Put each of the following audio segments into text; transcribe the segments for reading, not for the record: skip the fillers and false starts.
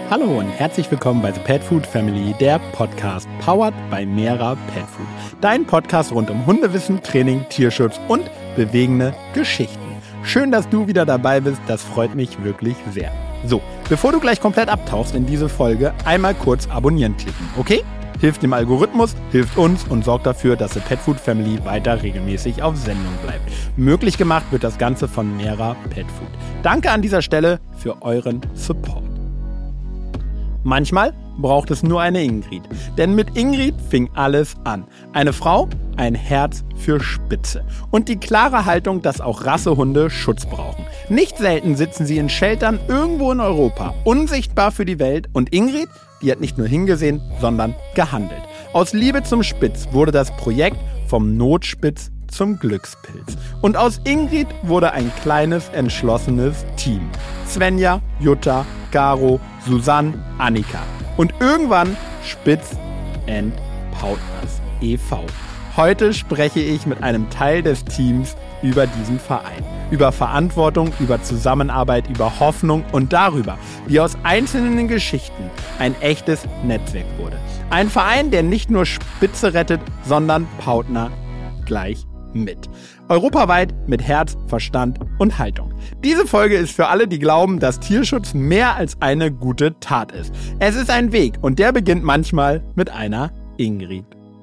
Hallo und herzlich willkommen bei The Pet Food Family, der Podcast powered by Mera Pet Food. Dein Podcast rund um Hundewissen, Training, Tierschutz und bewegende Geschichten. Schön, dass du wieder dabei bist, das freut mich wirklich sehr. So, bevor du gleich komplett abtauchst in diese Folge, einmal kurz abonnieren klicken, okay? Hilft dem Algorithmus, hilft uns und sorgt dafür, dass The Pet Food Family weiter regelmäßig auf Sendung bleibt. Möglich gemacht wird das Ganze von Mera Pet Food. Danke an dieser Stelle für euren Support. Manchmal braucht es nur eine Ingrid, denn mit Ingrid fing alles an. Eine Frau, ein Herz für Spitze und die klare Haltung, dass auch Rassehunde Schutz brauchen. Nicht selten sitzen sie in Sheltern irgendwo in Europa, unsichtbar für die Welt, und Ingrid, die hat nicht nur hingesehen, sondern gehandelt. Aus Liebe zum Spitz wurde das Projekt vom Notspitz zum Glückspilz. Und aus Ingrid wurde ein kleines, entschlossenes Team. Svenja, Jutta, Caro, Susanne, Annika. Und irgendwann Spitz & Partners e.V. Heute spreche ich mit einem Teil des Teams über diesen Verein. Über Verantwortung, über Zusammenarbeit, über Hoffnung und darüber, wie aus einzelnen Geschichten ein echtes Netzwerk wurde. Ein Verein, der nicht nur Spitze rettet, sondern Partner gleich mit. Europaweit mit Herz, Verstand und Haltung. Diese Folge ist für alle, die glauben, dass Tierschutz mehr als eine gute Tat ist. Es ist ein Weg und der beginnt manchmal mit einer Ingrid.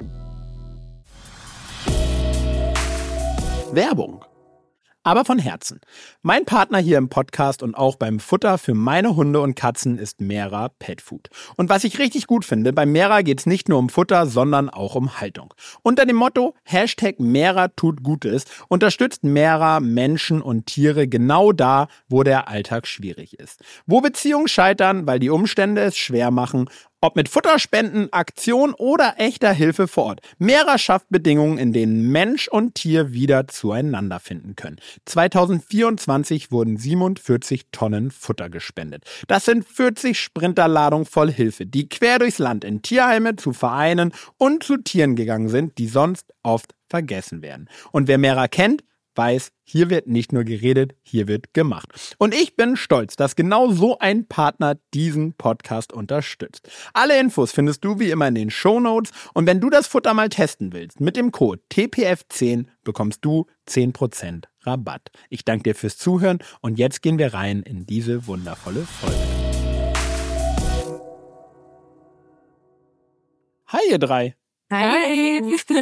Werbung. Aber von Herzen. Mein Partner hier im Podcast und auch beim Futter für meine Hunde und Katzen ist Mera Pet Food. Und was ich richtig gut finde, bei Mera geht es nicht nur um Futter, sondern auch um Haltung. Unter dem Motto #Mera tut Gutes unterstützt Mera Menschen und Tiere genau da, wo der Alltag schwierig ist. Wo Beziehungen scheitern, weil die Umstände es schwer machen. Ob mit Futterspenden, Aktion oder echter Hilfe vor Ort. Mera schafft Bedingungen, in denen Mensch und Tier wieder zueinander finden können. 2024 wurden 47 Tonnen Futter gespendet. Das sind 40 Sprinterladungen voll Hilfe, die quer durchs Land in Tierheime, zu Vereinen und zu Tieren gegangen sind, die sonst oft vergessen werden. Und wer Mera kennt, weiß, hier wird nicht nur geredet, hier wird gemacht. Und ich bin stolz, dass genau so ein Partner diesen Podcast unterstützt. Alle Infos findest du wie immer in den Shownotes, und wenn du das Futter mal testen willst, mit dem Code TPF10 bekommst du 10% Rabatt. Ich danke dir fürs Zuhören und jetzt gehen wir rein in diese wundervolle Folge. Hi ihr drei. Hi!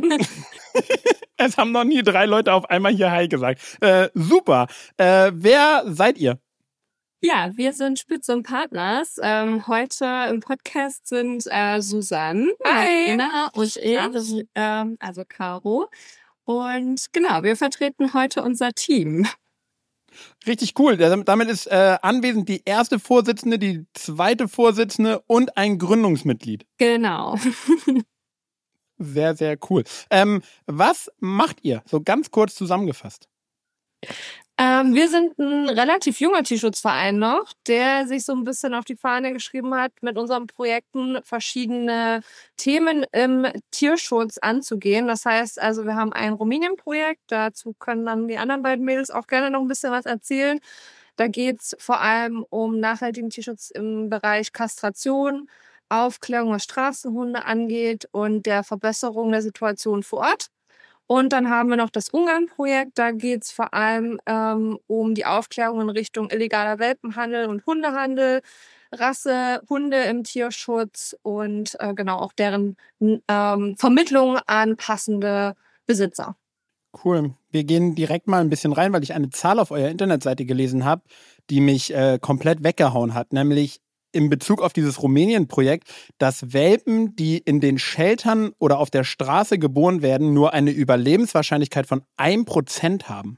Es haben noch nie 3 Leute auf einmal hier Hi gesagt. Super. Wer seid ihr? Ja, wir sind Spitz und Partners. Heute im Podcast sind Susanne, Anna und ich, also Caro. Und genau, wir vertreten heute unser Team. Richtig cool. Damit ist anwesend die erste Vorsitzende, die zweite Vorsitzende und ein Gründungsmitglied. Genau. Sehr, sehr cool. Was macht ihr? So ganz kurz zusammengefasst. Wir sind ein relativ junger Tierschutzverein noch, der sich so ein bisschen auf die Fahne geschrieben hat, mit unseren Projekten verschiedene Themen im Tierschutz anzugehen. Das heißt also, wir haben ein Rumänien-Projekt, dazu können dann die anderen beiden Mädels auch gerne noch ein bisschen was erzählen. Da geht's vor allem um nachhaltigen Tierschutz im Bereich Kastration, Aufklärung, was Straßenhunde angeht und der Verbesserung der Situation vor Ort. Und dann haben wir noch das Ungarn-Projekt. Da geht's vor allem um die Aufklärung in Richtung illegaler Welpenhandel und Hundehandel, Rassehunde im Tierschutz und genau auch deren Vermittlung an passende Besitzer. Cool. Wir gehen direkt mal ein bisschen rein, weil ich eine Zahl auf eurer Internetseite gelesen habe, die mich komplett weggehauen hat, nämlich in Bezug auf dieses Rumänien-Projekt, dass Welpen, die in den Sheltern oder auf der Straße geboren werden, nur eine Überlebenswahrscheinlichkeit von 1% haben.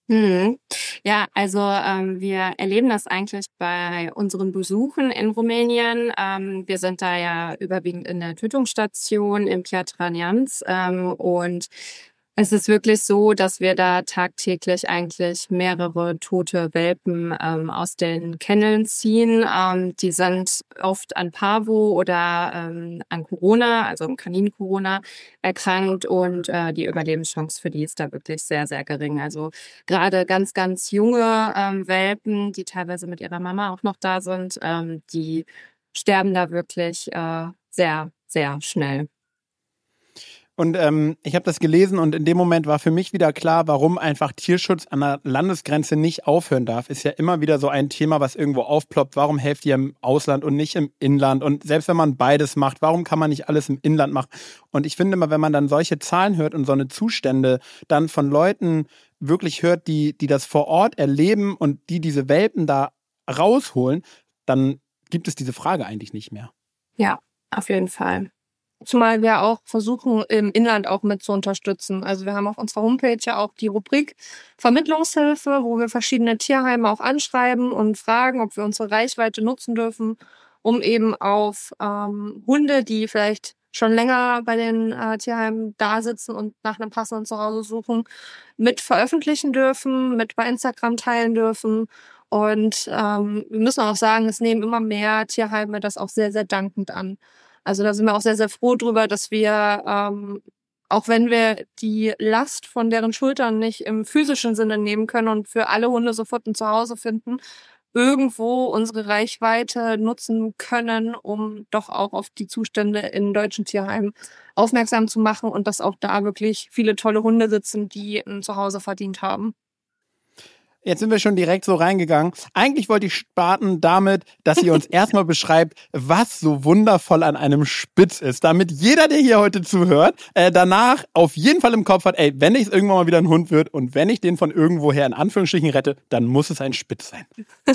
Ja, also wir erleben das eigentlich bei unseren Besuchen in Rumänien. Wir sind da ja überwiegend in der Tötungsstation im Piatra Neamț und es ist wirklich so, dass wir da tagtäglich eigentlich mehrere tote Welpen aus den Kenneln ziehen. Die sind oft an Parvo oder an Corona, also Kanin-Corona, erkrankt und die Überlebenschance für die ist da wirklich sehr, sehr gering. Also gerade ganz, ganz junge Welpen, die teilweise mit ihrer Mama auch noch da sind, die sterben da wirklich sehr, sehr schnell. Und ich habe das gelesen und in dem Moment war für mich wieder klar, warum einfach Tierschutz an der Landesgrenze nicht aufhören darf. Ist ja immer wieder so ein Thema, was irgendwo aufploppt. Warum helft ihr im Ausland und nicht im Inland? Und selbst wenn man beides macht, warum kann man nicht alles im Inland machen? Und ich finde immer, wenn man dann solche Zahlen hört und so eine Zustände dann von Leuten wirklich hört, die das vor Ort erleben und die diese Welpen da rausholen, dann gibt es diese Frage eigentlich nicht mehr. Ja, auf jeden Fall. Zumal wir auch versuchen, im Inland auch mit zu unterstützen. Also wir haben auf unserer Homepage ja auch die Rubrik Vermittlungshilfe, wo wir verschiedene Tierheime auch anschreiben und fragen, ob wir unsere Reichweite nutzen dürfen, um eben auf Hunde, die vielleicht schon länger bei den Tierheimen da sitzen und nach einem passenden Zuhause suchen, mit veröffentlichen dürfen, mit bei Instagram teilen dürfen. Und wir müssen auch sagen, es nehmen immer mehr Tierheime das auch sehr, sehr dankend an. Also da sind wir auch sehr, sehr froh drüber, dass wir, auch wenn wir die Last von deren Schultern nicht im physischen Sinne nehmen können und für alle Hunde sofort ein Zuhause finden, irgendwo unsere Reichweite nutzen können, um doch auch auf die Zustände in deutschen Tierheimen aufmerksam zu machen und dass auch da wirklich viele tolle Hunde sitzen, die ein Zuhause verdient haben. Jetzt sind wir schon direkt so reingegangen. Eigentlich wollte ich starten damit, dass ihr uns erstmal beschreibt, was so wundervoll an einem Spitz ist. Damit jeder, der hier heute zuhört, danach auf jeden Fall im Kopf hat, ey, wenn ich irgendwann mal wieder ein Hund wird und wenn ich den von irgendwoher in Anführungsstrichen rette, dann muss es ein Spitz sein.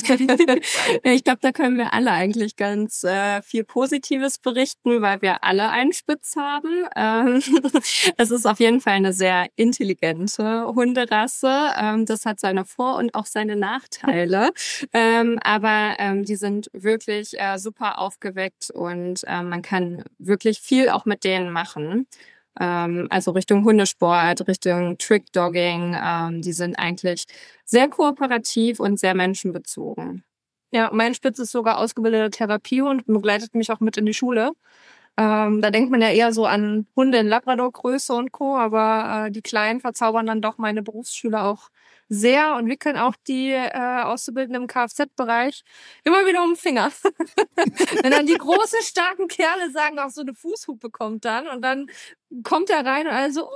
Ich glaube, da können wir alle eigentlich ganz viel Positives berichten, weil wir alle einen Spitz haben. Es ist auf jeden Fall eine sehr intelligente Hunderasse. Das hat seine Vor- und auch seine Nachteile. Aber die sind wirklich super aufgeweckt und man kann wirklich viel auch mit denen machen. Also Richtung Hundesport, Richtung Trick-Dogging. Die sind eigentlich sehr kooperativ und sehr menschenbezogen. Ja, mein Spitz ist sogar ausgebildeter Therapiehund und begleitet mich auch mit in die Schule. Da denkt man ja eher so an Hunde in Labrador-Größe und Co., aber die Kleinen verzaubern dann doch meine Berufsschüler auch sehr und wickeln auch die Auszubildenden im Kfz-Bereich immer wieder um den Finger. Wenn dann die großen, starken Kerle sagen, auch so eine Fußhupe kommt dann und dann kommt er rein und also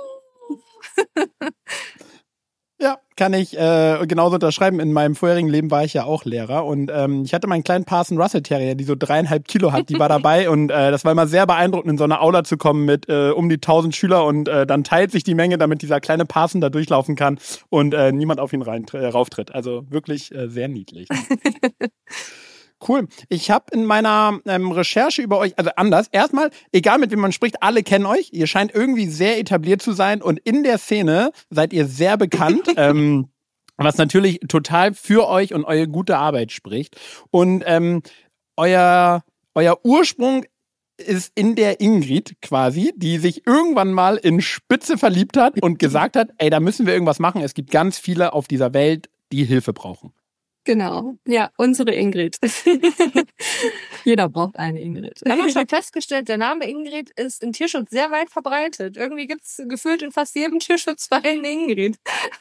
Ja, kann ich genauso unterschreiben. In meinem vorherigen Leben war ich ja auch Lehrer und ich hatte meinen kleinen Parson Russell Terrier, die so 3,5 Kilo hat, die war dabei und das war immer sehr beeindruckend, in so eine Aula zu kommen mit um die 1000 Schüler und dann teilt sich die Menge, damit dieser kleine Parson da durchlaufen kann und niemand auf ihn rauftritt. Also wirklich sehr niedlich. Cool. Ich habe in meiner Recherche über euch, also anders, erstmal, egal mit wem man spricht, alle kennen euch. Ihr scheint irgendwie sehr etabliert zu sein und in der Szene seid ihr sehr bekannt, was natürlich total für euch und eure gute Arbeit spricht. Und euer Ursprung ist in der Ingrid quasi, die sich irgendwann mal in Spitze verliebt hat und gesagt hat, ey, da müssen wir irgendwas machen. Es gibt ganz viele auf dieser Welt, die Hilfe brauchen. Genau, ja, unsere Ingrid. Jeder braucht eine Ingrid. Wir haben auch schon festgestellt, der Name Ingrid ist im Tierschutz sehr weit verbreitet. Irgendwie gibt's gefühlt in fast jedem Tierschutzverein eine Ingrid.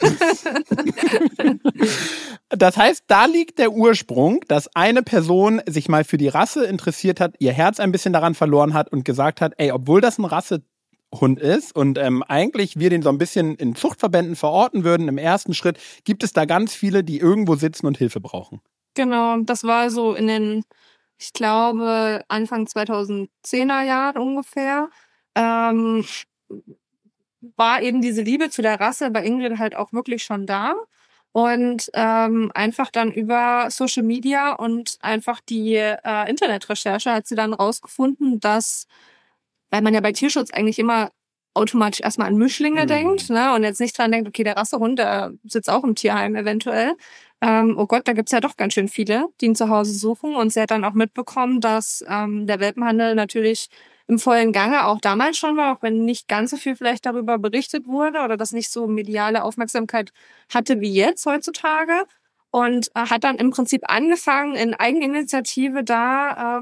Das heißt, da liegt der Ursprung, dass eine Person sich mal für die Rasse interessiert hat, ihr Herz ein bisschen daran verloren hat und gesagt hat, ey, obwohl das ein Rassehund ist und eigentlich wir den so ein bisschen in Zuchtverbänden verorten würden, im ersten Schritt, gibt es da ganz viele, die irgendwo sitzen und Hilfe brauchen. Genau, das war so in den, ich glaube, Anfang 2010er Jahren ungefähr, war eben diese Liebe zu der Rasse bei Ingrid halt auch wirklich schon da. Und einfach dann über Social Media und einfach die Internetrecherche hat sie dann rausgefunden, dass, weil man ja bei Tierschutz eigentlich immer automatisch erstmal an Mischlinge denkt, ne, und jetzt nicht dran denkt, okay, der Rassehund, der sitzt auch im Tierheim eventuell. Oh Gott, da gibt's ja doch ganz schön viele, die ein Zuhause suchen. Und sie hat dann auch mitbekommen, dass der Welpenhandel natürlich im vollen Gange auch damals schon war, auch wenn nicht ganz so viel vielleicht darüber berichtet wurde oder das nicht so mediale Aufmerksamkeit hatte wie jetzt heutzutage. Und hat dann im Prinzip angefangen, in Eigeninitiative da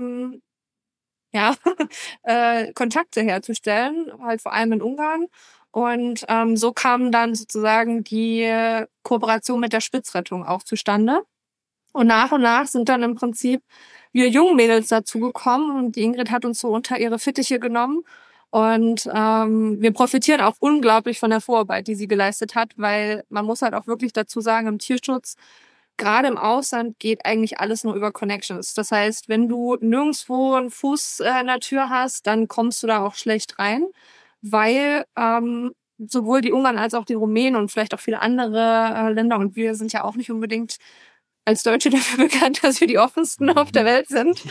Kontakte herzustellen, halt vor allem in Ungarn. Und so kam dann sozusagen die Kooperation mit der Spitzrettung auch zustande. Und nach sind dann im Prinzip wir jungen Mädels dazugekommen und die Ingrid hat uns so unter ihre Fittiche genommen. Und wir profitieren auch unglaublich von der Vorarbeit, die sie geleistet hat, weil man muss halt auch wirklich dazu sagen, im Tierschutz, gerade im Ausland, geht eigentlich alles nur über Connections. Das heißt, wenn du nirgendwo einen Fuß in der Tür hast, dann kommst du da auch schlecht rein, weil sowohl die Ungarn als auch die Rumänen und vielleicht auch viele andere Länder, und wir sind ja auch nicht unbedingt als Deutsche dafür bekannt, dass wir die offensten auf der Welt sind,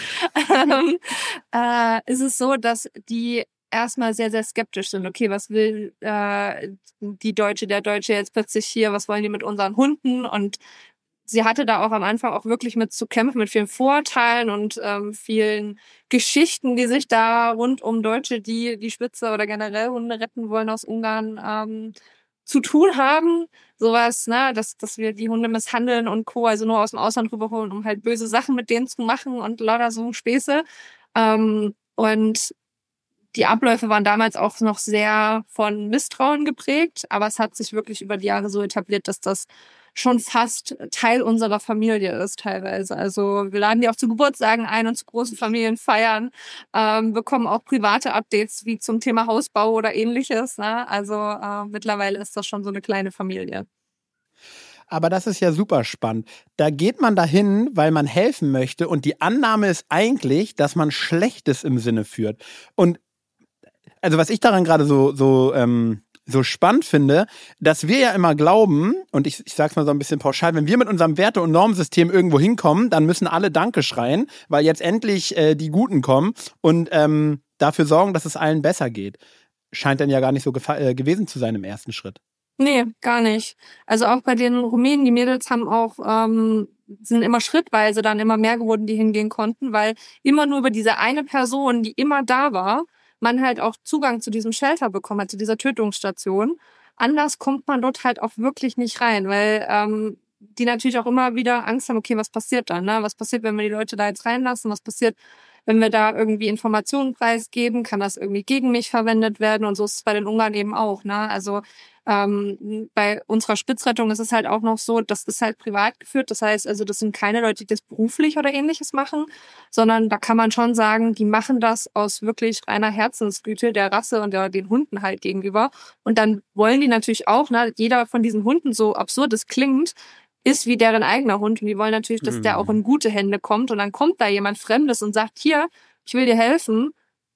ist es so, dass die erstmal sehr, sehr skeptisch sind. Okay, was will die Deutsche, der Deutsche jetzt plötzlich hier, was wollen die mit unseren Hunden? Und sie hatte da auch am Anfang auch wirklich mit zu kämpfen, mit vielen Vorurteilen und vielen Geschichten, die sich da rund um Deutsche, die die Spitze oder generell Hunde retten wollen aus Ungarn, zu tun haben. Sowas, ne, dass wir die Hunde misshandeln und Co., also nur aus dem Ausland rüberholen, um halt böse Sachen mit denen zu machen und lauter so Späße. Und die Abläufe waren damals auch noch sehr von Misstrauen geprägt, aber es hat sich wirklich über die Jahre so etabliert, dass das schon fast Teil unserer Familie ist teilweise. Also wir laden die auch zu Geburtstagen ein und zu großen Familienfeiern, bekommen auch private Updates wie zum Thema Hausbau oder ähnliches. Ne? Also mittlerweile ist das schon so eine kleine Familie. Aber das ist ja super spannend. Da geht man dahin, weil man helfen möchte und die Annahme ist eigentlich, dass man Schlechtes im Sinne führt. Und also was ich daran gerade so spannend finde, dass wir ja immer glauben, und ich sag's mal so ein bisschen pauschal, wenn wir mit unserem Werte- und Normsystem irgendwo hinkommen, dann müssen alle Danke schreien, weil jetzt endlich die Guten kommen und dafür sorgen, dass es allen besser geht. Scheint dann ja gar nicht so gewesen zu sein im ersten Schritt. Nee, gar nicht. Also auch bei den Rumänen, die Mädels haben auch, sind immer schrittweise dann immer mehr geworden, die hingehen konnten, weil immer nur über diese eine Person, die immer da war, man halt auch Zugang zu diesem Shelter bekommen hat, zu dieser Tötungsstation. Anders kommt man dort halt auch wirklich nicht rein, weil die natürlich auch immer wieder Angst haben, okay, was passiert dann? Ne? Was passiert, wenn wir die Leute da jetzt reinlassen? Was passiert, wenn wir da irgendwie Informationen preisgeben? Kann das irgendwie gegen mich verwendet werden? Und so ist es bei den Ungarn eben auch. Ne? Also bei unserer Spitzrettung ist es halt auch noch so, das ist halt privat geführt. Das heißt, also das sind keine Leute, die das beruflich oder ähnliches machen, sondern da kann man schon sagen, die machen das aus wirklich reiner Herzensgüte der Rasse und den Hunden halt gegenüber. Und dann wollen die natürlich auch, ne, jeder von diesen Hunden, so absurd es klingt, ist wie deren eigener Hund. Und die wollen natürlich, dass der auch in gute Hände kommt. Und dann kommt da jemand Fremdes und sagt, hier, ich will dir helfen.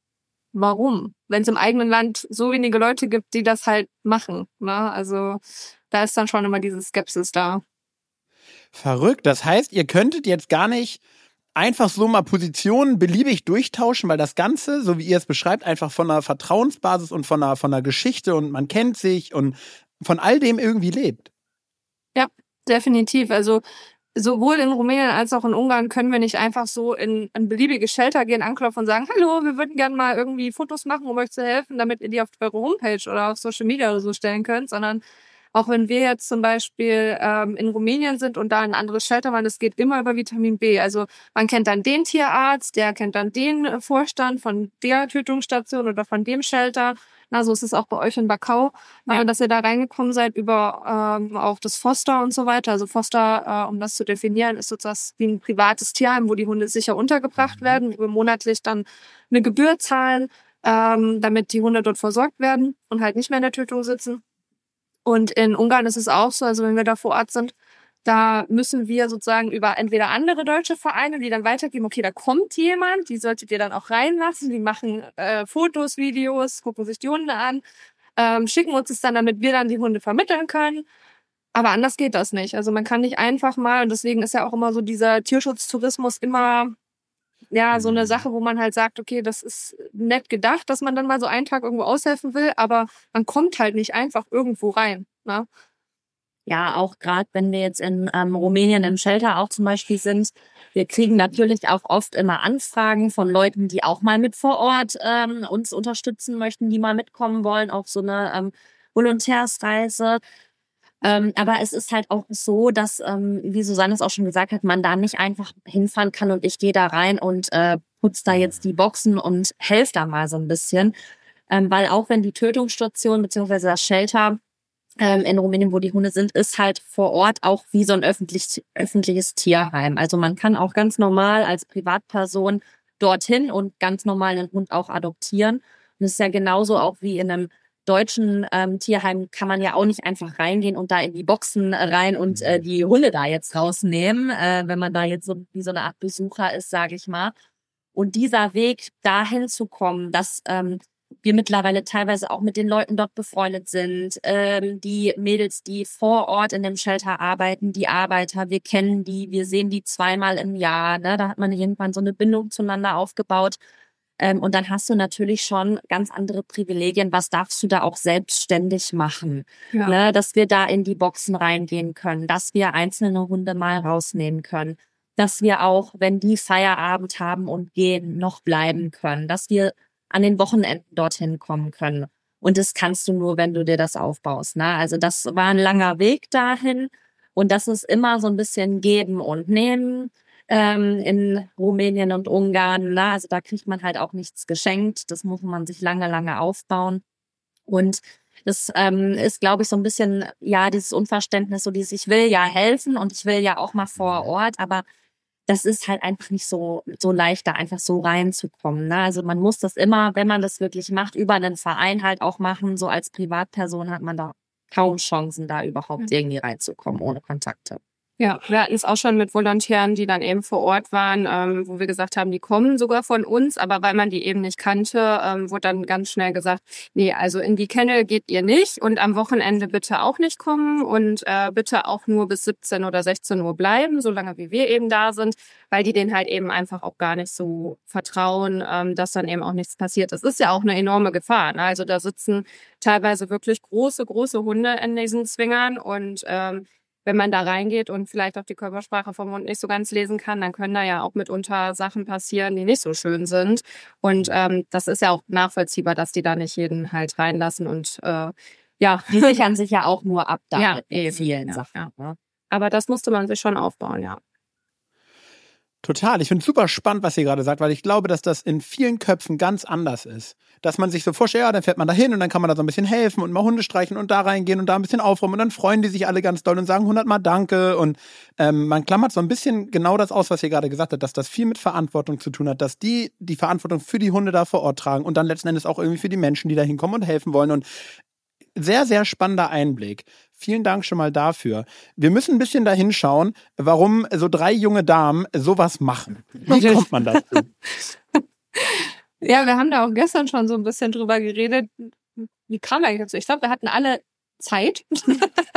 Warum? Wenn es im eigenen Land so wenige Leute gibt, die das halt machen. Ne? Also da ist dann schon immer diese Skepsis da. Verrückt. Das heißt, ihr könntet jetzt gar nicht einfach so mal Positionen beliebig durchtauschen, weil das Ganze, so wie ihr es beschreibt, einfach von einer Vertrauensbasis und von einer Geschichte und man kennt sich und von all dem irgendwie lebt. Ja, definitiv. Also sowohl in Rumänien als auch in Ungarn können wir nicht einfach so in ein beliebiges Shelter gehen, anklopfen und sagen, hallo, wir würden gerne mal irgendwie Fotos machen, um euch zu helfen, damit ihr die auf eure Homepage oder auf Social Media oder so stellen könnt, sondern auch wenn wir jetzt zum Beispiel in Rumänien sind und da ein anderes Shelter waren, das geht immer über Vitamin B. Also man kennt dann den Tierarzt, der kennt dann den Vorstand von der Tötungsstation oder von dem Shelter. Na, so ist es auch bei euch in Bacau, dass ihr da reingekommen seid über auch das Foster und so weiter. Also Foster, um das zu definieren, ist sozusagen wie ein privates Tierheim, wo die Hunde sicher untergebracht werden, wo wir monatlich dann eine Gebühr zahlen, damit die Hunde dort versorgt werden und halt nicht mehr in der Tötung sitzen. Und in Ungarn ist es auch so, also wenn wir da vor Ort sind, da müssen wir sozusagen über entweder andere deutsche Vereine, die dann weitergeben, okay, da kommt jemand, die solltet ihr dann auch reinlassen, die machen Fotos, Videos, gucken sich die Hunde an, schicken uns es dann, damit wir dann die Hunde vermitteln können. Aber anders geht das nicht. Also man kann nicht einfach mal, und deswegen ist ja auch immer so dieser Tierschutztourismus immer ja so eine Sache, wo man halt sagt, okay, das ist nett gedacht, dass man dann mal so einen Tag irgendwo aushelfen will, aber man kommt halt nicht einfach irgendwo rein. Ne? Ja, auch gerade wenn wir jetzt in Rumänien im Shelter auch zum Beispiel sind, wir kriegen natürlich auch oft immer Anfragen von Leuten, die auch mal mit vor Ort uns unterstützen möchten, die mal mitkommen wollen auf so eine Volontärsreise. Aber es ist halt auch so, dass, wie Susanne es auch schon gesagt hat, man da nicht einfach hinfahren kann und ich gehe da rein und putze da jetzt die Boxen und helfe da mal so ein bisschen. Weil auch wenn die Tötungsstation bzw. das Shelter in Rumänien, wo die Hunde sind, ist halt vor Ort auch wie so ein öffentliches Tierheim. Also man kann auch ganz normal als Privatperson dorthin und ganz normal einen Hund auch adoptieren. Und es ist ja genauso auch wie in einem deutschen Tierheim, kann man ja auch nicht einfach reingehen und da in die Boxen rein und die Hunde da jetzt rausnehmen, wenn man da jetzt so wie so eine Art Besucher ist, sage ich mal. Und dieser Weg, dahin zu kommen, dass wir mittlerweile teilweise auch mit den Leuten dort befreundet sind, die Mädels, die vor Ort in dem Shelter arbeiten, die Arbeiter, wir kennen die, wir sehen die zweimal im Jahr, ne? Da hat man irgendwann so eine Bindung zueinander aufgebaut. Und dann hast du natürlich schon ganz andere Privilegien. Was darfst du da auch selbstständig machen? Ja. Ne? Dass wir da in die Boxen reingehen können, dass wir einzelne Hunde mal rausnehmen können, dass wir auch, wenn die Feierabend haben und gehen, noch bleiben können, dass wir an den Wochenenden dorthin kommen können. Und das kannst du nur, wenn du dir das aufbaust. Ne? Also das war ein langer Weg dahin. Und das ist immer so ein bisschen geben und nehmen in Rumänien und Ungarn. Ne? Also da kriegt man halt auch nichts geschenkt. Das muss man sich lange, lange aufbauen. Und das ist, glaube ich, so ein bisschen, ja, dieses Unverständnis, so dieses, ich will ja helfen und ich will ja auch mal vor Ort, aber das ist halt einfach nicht so leicht, da einfach so reinzukommen. Ne? Also man muss das immer, wenn man das wirklich macht, über einen Verein halt auch machen. So als Privatperson hat man da kaum Chancen, da überhaupt irgendwie reinzukommen, ohne Kontakte. Ja, wir hatten es auch schon mit Volontären, die dann eben vor Ort waren, wo wir gesagt haben, die kommen sogar von uns, aber weil man die eben nicht kannte, wurde dann ganz schnell gesagt, nee, also in die Kennel geht ihr nicht und am Wochenende bitte auch nicht kommen und bitte auch nur bis 17 oder 16 Uhr bleiben, solange wie wir eben da sind, weil die denen halt eben einfach auch gar nicht so vertrauen, dass dann eben auch nichts passiert. Das ist ja auch eine enorme Gefahr. Ne? Also da sitzen teilweise wirklich große Hunde in diesen Zwingern und wenn man da reingeht und vielleicht auch die Körpersprache vom Hund nicht so ganz lesen kann, dann können da ja auch mitunter Sachen passieren, die nicht so schön sind. Und das ist ja auch nachvollziehbar, dass die da nicht jeden halt reinlassen. Und ja, die sichern sich ja auch nur ab da ja, mit vielen Sachen. Ja. Ne? Aber das musste man sich schon aufbauen, ja. Total. Ich finde es super spannend, was ihr gerade sagt, weil ich glaube, dass das in vielen Köpfen ganz anders ist. Dass man sich so vorstellt, ja, dann fährt man da hin und dann kann man da so ein bisschen helfen und mal Hunde streichen und da reingehen und da ein bisschen aufräumen und dann freuen die sich alle ganz doll und sagen 100-mal Danke und man klammert so ein bisschen genau das aus, was ihr gerade gesagt habt, dass das viel mit Verantwortung zu tun hat, dass die Verantwortung für die Hunde da vor Ort tragen und dann letzten Endes auch irgendwie für die Menschen, die da hinkommen und helfen wollen und sehr, sehr spannender Einblick. Vielen Dank schon mal dafür. Wir müssen ein bisschen da hinschauen, warum so 3 junge Damen sowas machen. Wie kommt man dazu? Ja, wir haben da auch gestern schon so ein bisschen drüber geredet. Wie kam eigentlich dazu? Ich glaube, wir hatten alle Zeit. Das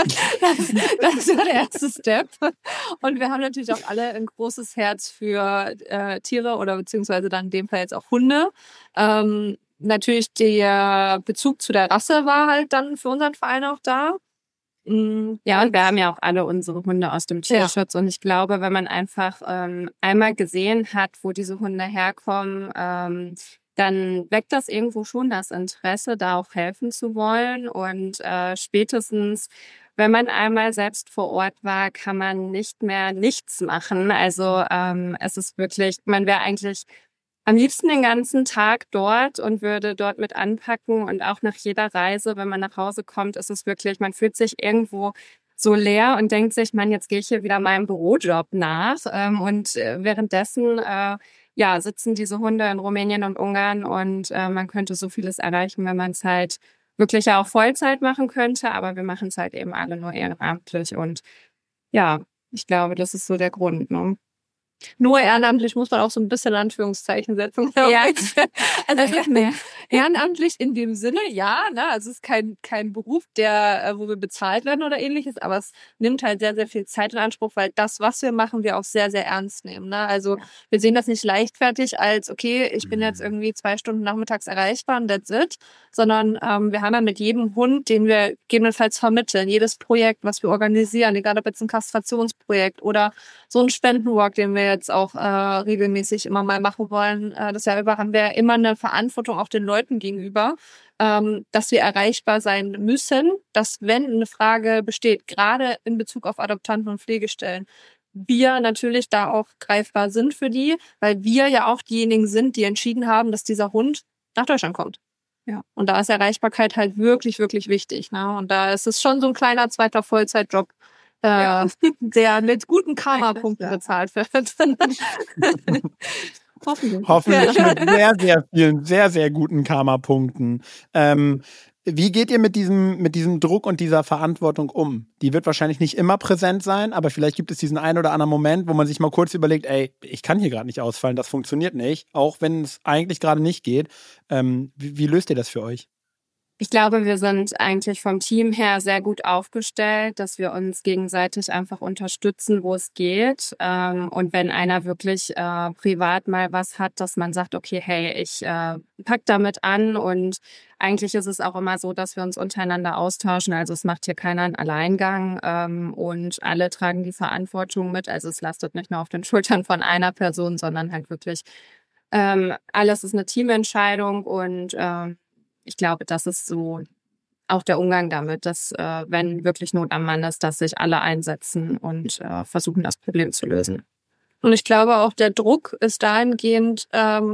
war der erste Step. Und wir haben natürlich auch alle ein großes Herz für Tiere oder beziehungsweise dann in dem Fall jetzt auch Hunde. Natürlich der Bezug zu der Rasse war halt dann für unseren Verein auch da. Ja, und wir haben ja auch alle unsere Hunde aus dem Tierschutz. Ja. Und ich glaube, wenn man einfach einmal gesehen hat, wo diese Hunde herkommen, dann weckt das irgendwo schon das Interesse, da auch helfen zu wollen. Und spätestens, wenn man einmal selbst vor Ort war, kann man nicht mehr nichts machen. Also es ist wirklich, man wäre eigentlich am liebsten den ganzen Tag dort und würde dort mit anpacken und auch nach jeder Reise, wenn man nach Hause kommt, ist es wirklich, man fühlt sich irgendwo so leer und denkt sich, man, jetzt gehe ich hier wieder meinem Bürojob nach und währenddessen sitzen diese Hunde in Rumänien und Ungarn und man könnte so vieles erreichen, wenn man es halt wirklich ja auch Vollzeit machen könnte, aber wir machen es halt eben alle nur ehrenamtlich und ja, ich glaube, das ist so der Grund, ne? Nur ehrenamtlich muss man auch so ein bisschen Anführungszeichen setzen. Ja, also ehrenamtlich in dem Sinne, ja, ne, also es ist kein Beruf, der, wo wir bezahlt werden oder ähnliches, aber es nimmt halt sehr, sehr viel Zeit in Anspruch, weil das, was wir machen, wir auch sehr, sehr ernst nehmen. Ne? Also wir sehen das nicht leichtfertig als, okay, ich bin jetzt irgendwie 2 Stunden nachmittags erreichbar und that's it, sondern wir haben ja mit jedem Hund, den wir gegebenenfalls vermitteln, jedes Projekt, was wir organisieren, egal ob jetzt ein Kastrationsprojekt oder so ein Spendenwalk, den wir jetzt auch regelmäßig immer mal machen wollen. Das Jahr über haben wir immer eine Verantwortung auch den Leuten gegenüber, dass wir erreichbar sein müssen, dass wenn eine Frage besteht, gerade in Bezug auf Adoptanten und Pflegestellen, wir natürlich da auch greifbar sind für die, weil wir ja auch diejenigen sind, die entschieden haben, dass dieser Hund nach Deutschland kommt. Ja, und da ist Erreichbarkeit halt wirklich, wirklich wichtig. Ne? Und da ist es schon so ein kleiner zweiter Vollzeitjob, der mit guten Karma-Punkten bezahlt wird. Hoffentlich mit sehr, sehr vielen, sehr, sehr guten Karma-Punkten. Wie geht ihr mit diesem Druck und dieser Verantwortung um? Die wird wahrscheinlich nicht immer präsent sein, aber vielleicht gibt es diesen einen oder anderen Moment, wo man sich mal kurz überlegt, ey, ich kann hier gerade nicht ausfallen, das funktioniert nicht, auch wenn es eigentlich gerade nicht geht. Wie löst ihr das für euch? Ich glaube, wir sind eigentlich vom Team her sehr gut aufgestellt, dass wir uns gegenseitig einfach unterstützen, wo es geht. Und wenn einer wirklich privat mal was hat, dass man sagt, okay, hey, ich pack damit an. Und eigentlich ist es auch immer so, dass wir uns untereinander austauschen. Also es macht hier keiner einen Alleingang und alle tragen die Verantwortung mit. Also es lastet nicht nur auf den Schultern von einer Person, sondern halt wirklich alles ist eine Teamentscheidung und ich glaube, das ist so auch der Umgang damit, dass wenn wirklich Not am Mann ist, dass sich alle einsetzen und versuchen, das Problem zu lösen. Und ich glaube auch, der Druck ist dahingehend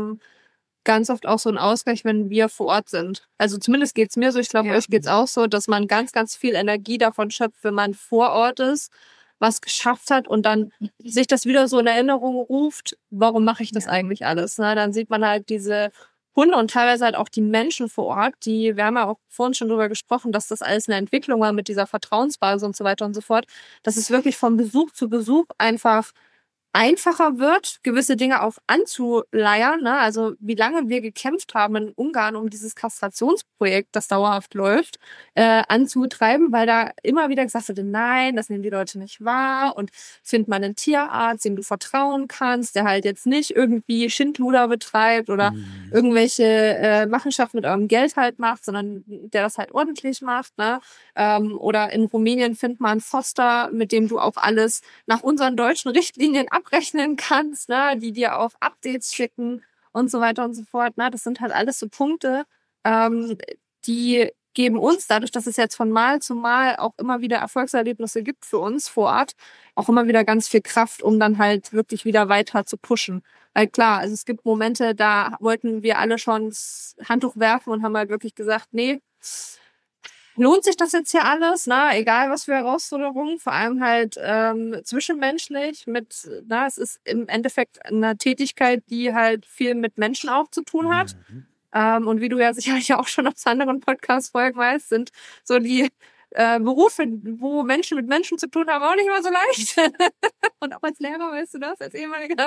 ganz oft auch so ein Ausgleich, wenn wir vor Ort sind. Also zumindest geht's mir so, ich glaube, euch geht's auch so, dass man ganz, ganz viel Energie davon schöpft, wenn man vor Ort ist, was geschafft hat und dann sich das wieder so in Erinnerung ruft, warum mache ich das eigentlich alles? Na, dann sieht man halt diese Hunde und teilweise halt auch die Menschen vor Ort, wir haben ja auch vorhin schon drüber gesprochen, dass das alles eine Entwicklung war mit dieser Vertrauensbasis und so weiter und so fort, dass es wirklich von Besuch zu Besuch einfach einfacher wird, gewisse Dinge auch anzuleiern. Ne? Also wie lange wir gekämpft haben in Ungarn, um dieses Kastrationsprojekt, das dauerhaft läuft, anzutreiben, weil da immer wieder gesagt wurde, nein, das nehmen die Leute nicht wahr und find mal einen Tierarzt, dem du vertrauen kannst, der halt jetzt nicht irgendwie Schindluder betreibt oder irgendwelche Machenschaften mit eurem Geld halt macht, sondern der das halt ordentlich macht. Ne? Oder in Rumänien findet man einen Foster, mit dem du auch alles nach unseren deutschen Richtlinien abrechnen kannst, ne, die dir auch Updates schicken und so weiter und so fort. Ne? Das sind halt alles so Punkte, die geben uns, dadurch, dass es jetzt von Mal zu Mal auch immer wieder Erfolgserlebnisse gibt für uns vor Ort, auch immer wieder ganz viel Kraft, um dann halt wirklich wieder weiter zu pushen. Weil klar, also es gibt Momente, da wollten wir alle schon das Handtuch werfen und haben halt wirklich gesagt, nee, lohnt sich das jetzt hier alles, na, egal was für Herausforderungen, vor allem halt zwischenmenschlich es ist im Endeffekt eine Tätigkeit, die halt viel mit Menschen auch zu tun hat. Und wie du ja sicherlich auch schon aus anderen Podcast-Folgen weißt, sind so die Berufe, wo Menschen mit Menschen zu tun haben, auch nicht immer so leicht. Und auch als Lehrer weißt du das, als ehemaliger.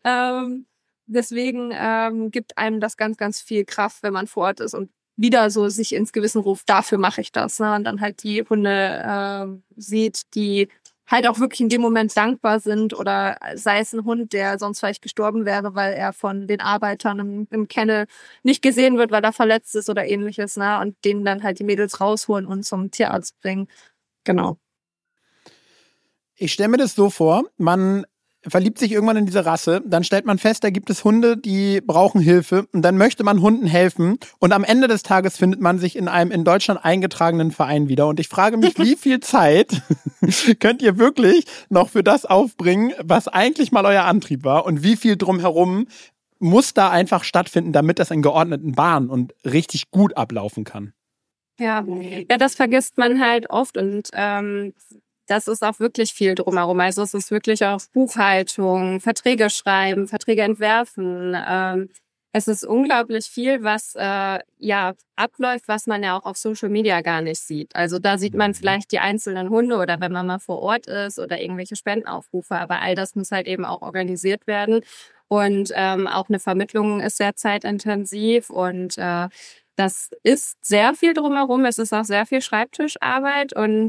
Deswegen gibt einem das ganz, ganz viel Kraft, wenn man vor Ort ist und wieder so sich ins Gewissen ruft, dafür mache ich das. Ne? Und dann halt die Hunde sieht, die halt auch wirklich in dem Moment dankbar sind oder sei es ein Hund, der sonst vielleicht gestorben wäre, weil er von den Arbeitern im Kennel nicht gesehen wird, weil er verletzt ist oder ähnliches. Ne? Und denen dann halt die Mädels rausholen und zum Tierarzt bringen. Genau. Ich stelle mir das so vor, man verliebt sich irgendwann in diese Rasse, dann stellt man fest, da gibt es Hunde, die brauchen Hilfe und dann möchte man Hunden helfen und am Ende des Tages findet man sich in einem in Deutschland eingetragenen Verein wieder und ich frage mich, wie viel Zeit könnt ihr wirklich noch für das aufbringen, was eigentlich mal euer Antrieb war und wie viel drumherum muss da einfach stattfinden, damit das in geordneten Bahnen und richtig gut ablaufen kann? Ja, das vergisst man halt oft und das ist auch wirklich viel drumherum. Also es ist wirklich auch Buchhaltung, Verträge schreiben, Verträge entwerfen. Es ist unglaublich viel, was abläuft, was man ja auch auf Social Media gar nicht sieht. Also da sieht man vielleicht die einzelnen Hunde oder wenn man mal vor Ort ist oder irgendwelche Spendenaufrufe. Aber all das muss halt eben auch organisiert werden. Und auch eine Vermittlung ist sehr zeitintensiv und das ist sehr viel drumherum. Es ist auch sehr viel Schreibtischarbeit und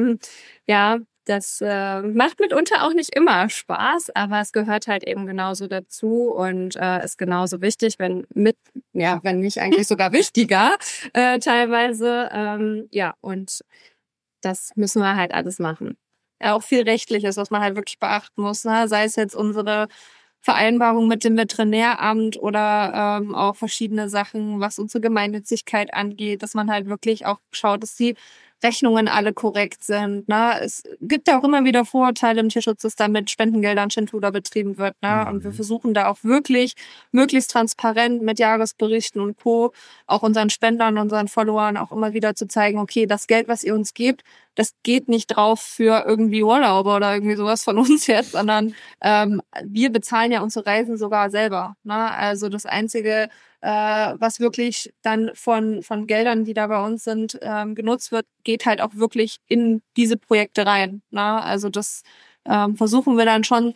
das macht mitunter auch nicht immer Spaß, aber es gehört halt eben genauso dazu und ist genauso wichtig, wenn nicht eigentlich sogar wichtiger teilweise. Und das müssen wir halt alles machen. Ja, auch viel Rechtliches, was man halt wirklich beachten muss, ne? Sei es jetzt unsere Vereinbarung mit dem Veterinäramt oder auch verschiedene Sachen, was unsere Gemeinnützigkeit angeht, dass man halt wirklich auch schaut, dass die Rechnungen alle korrekt sind. Ne? Es gibt ja auch immer wieder Vorurteile im Tierschutz, dass da mit Spendengeldern Schindluder betrieben wird. Ne? Und wir versuchen da auch wirklich möglichst transparent mit Jahresberichten und Co. auch unseren Spendern, unseren Followern auch immer wieder zu zeigen, okay, das Geld, was ihr uns gebt, das geht nicht drauf für irgendwie Urlaube oder irgendwie sowas von uns jetzt, sondern wir bezahlen ja unsere Reisen sogar selber. Ne? Also das Einzige, was wirklich dann von Geldern, die da bei uns sind, genutzt wird, geht halt auch wirklich in diese Projekte rein. Ne? Also das versuchen wir dann schon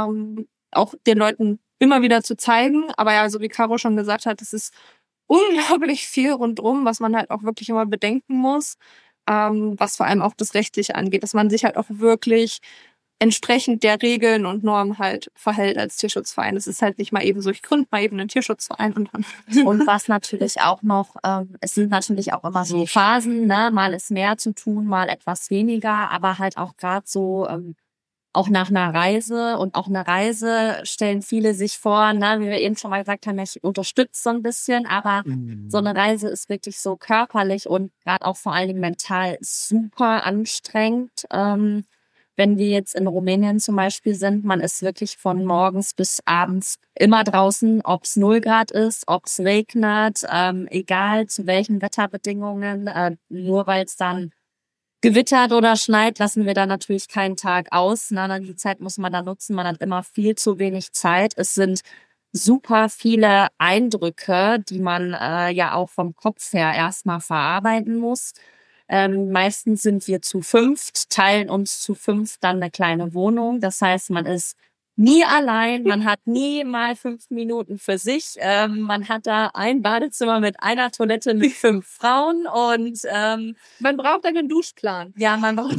auch den Leuten immer wieder zu zeigen. Aber ja, so wie Caro schon gesagt hat, es ist unglaublich viel rundrum, was man halt auch wirklich immer bedenken muss, was vor allem auch das Rechtliche angeht, dass man sich halt auch wirklich entsprechend der Regeln und Normen halt verhält als Tierschutzverein. Es ist halt nicht mal eben so, ich gründe mal eben einen Tierschutzverein und dann. Und was natürlich auch noch, es sind natürlich auch immer so Phasen, ne? Mal ist mehr zu tun, mal etwas weniger, aber halt auch gerade so, auch nach einer Reise und auch eine Reise stellen viele sich vor, ne, wie wir eben schon mal gesagt haben, ich unterstütze so ein bisschen, aber so eine Reise ist wirklich so körperlich und gerade auch vor allen Dingen mental super anstrengend. Wenn wir jetzt in Rumänien zum Beispiel sind, man ist wirklich von morgens bis abends immer draußen, ob es 0 Grad ist, ob es regnet, egal zu welchen Wetterbedingungen, nur weil es dann gewittert oder schneit, lassen wir da natürlich keinen Tag aus. Na, die Zeit muss man da nutzen. Man hat immer viel zu wenig Zeit. Es sind super viele Eindrücke, die man ja auch vom Kopf her erstmal verarbeiten muss. Meistens sind wir zu 5, teilen uns zu 5 dann eine kleine Wohnung. Das heißt, man ist nie allein, man hat nie mal 5 Minuten für sich. Man hat da ein Badezimmer mit einer Toilette mit 5 Frauen und Man braucht einen Duschplan. ja, man braucht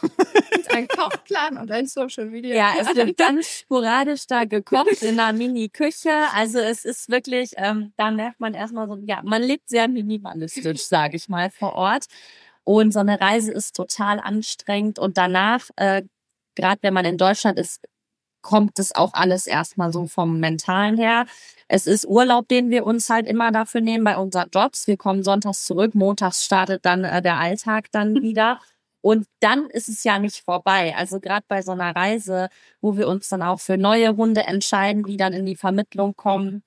Ein Kochplan und ein Social Media. ja, es wird ganz sporadisch da gekocht in einer Mini-Küche. Also es ist wirklich, da merkt man erstmal so, ja, man lebt sehr minimalistisch, sage ich mal, vor Ort. Und so eine Reise ist total anstrengend und danach, gerade wenn man in Deutschland ist, kommt es auch alles erstmal so vom Mentalen her. Es ist Urlaub, den wir uns halt immer dafür nehmen bei unseren Jobs. Wir kommen sonntags zurück, montags startet dann der Alltag dann wieder. Und dann ist es ja nicht vorbei. Also gerade bei so einer Reise, wo wir uns dann auch für neue Hunde entscheiden, die dann in die Vermittlung kommen,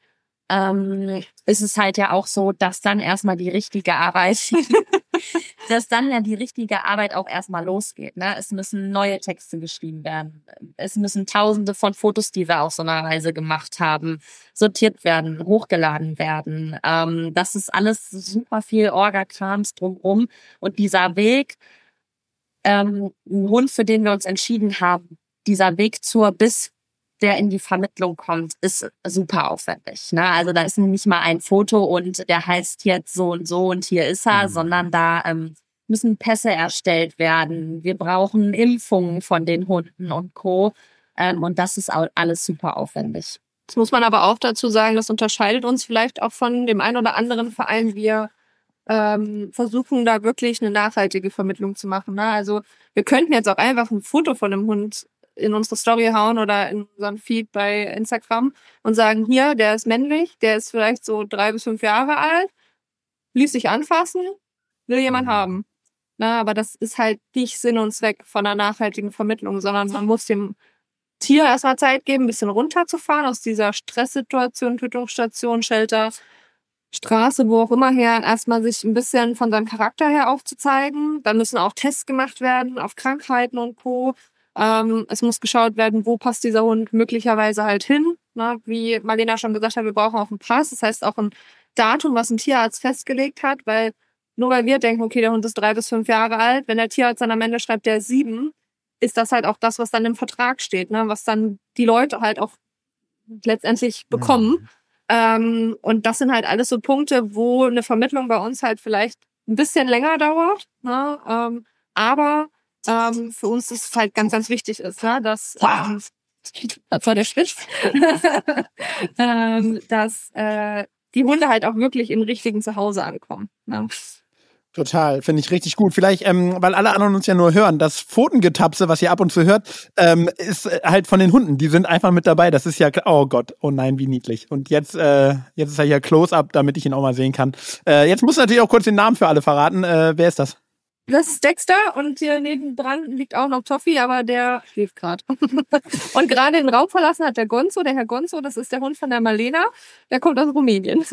ist es halt ja auch so, dass dann erstmal die richtige Arbeit, dass dann ja die richtige Arbeit auch erstmal losgeht. Ne? Es müssen neue Texte geschrieben werden. Es müssen Tausende von Fotos, die wir auf so einer Reise gemacht haben, sortiert werden, hochgeladen werden. Das ist alles super viel Orga-Krams drumherum. Und dieser Weg, ein Hund, für den wir uns entschieden haben, dieser Weg bis der in die Vermittlung kommt, ist super aufwendig. Ne? Also da ist nicht mal ein Foto und der heißt jetzt so und hier ist er, sondern da müssen Pässe erstellt werden. Wir brauchen Impfungen von den Hunden und Co. Und das ist auch alles super aufwendig. Das muss man aber auch dazu sagen, das unterscheidet uns vielleicht auch von dem einen oder anderen Verein. Wir versuchen da wirklich eine nachhaltige Vermittlung zu machen. Ne? Also wir könnten jetzt auch einfach ein Foto von dem Hund in unsere Story hauen oder in unseren Feed bei Instagram und sagen, hier, der ist männlich, der ist vielleicht so 3 bis 5 Jahre alt, ließ sich anfassen, will jemand haben. Na, aber das ist halt nicht Sinn und Zweck von einer nachhaltigen Vermittlung, sondern man muss dem Tier erstmal Zeit geben, ein bisschen runterzufahren aus dieser Stresssituation, Tötungsstation, Shelter, Straße, wo auch immer her, erstmal sich ein bisschen von seinem Charakter her aufzuzeigen. Dann müssen auch Tests gemacht werden auf Krankheiten und Co. Es muss geschaut werden, wo passt dieser Hund möglicherweise halt hin. Ne? Wie Marlena schon gesagt hat, wir brauchen auch einen Pass. Das heißt auch ein Datum, was ein Tierarzt festgelegt hat, weil nur weil wir denken, okay, der Hund ist 3 bis 5 Jahre alt, wenn der Tierarzt dann am Ende schreibt, der ist 7, ist das halt auch das, was dann im Vertrag steht, ne? Was dann die Leute halt auch letztendlich bekommen. Und das sind halt alles so Punkte, wo eine Vermittlung bei uns halt vielleicht ein bisschen länger dauert, ne? Aber für uns ist es halt ganz, ganz wichtig ist, ne? Dass das war der Schwitz, dass die Hunde halt auch wirklich im richtigen Zuhause ankommen. Ne? Total, finde ich richtig gut. Vielleicht, weil alle anderen uns ja nur hören, das Pfotengetapse, was ihr ab und zu hört, ist halt von den Hunden. Die sind einfach mit dabei. Das ist ja, oh Gott, oh nein, wie niedlich. Und jetzt ist er hier Close-Up, damit ich ihn auch mal sehen kann. Jetzt muss natürlich auch kurz den Namen für alle verraten. Wer ist das? Das ist Dexter und hier nebendran liegt auch noch Toffi, aber der schläft gerade. Und gerade den Raum verlassen hat der Herr Gonzo, das ist der Hund von der Marlena, der kommt aus Rumänien.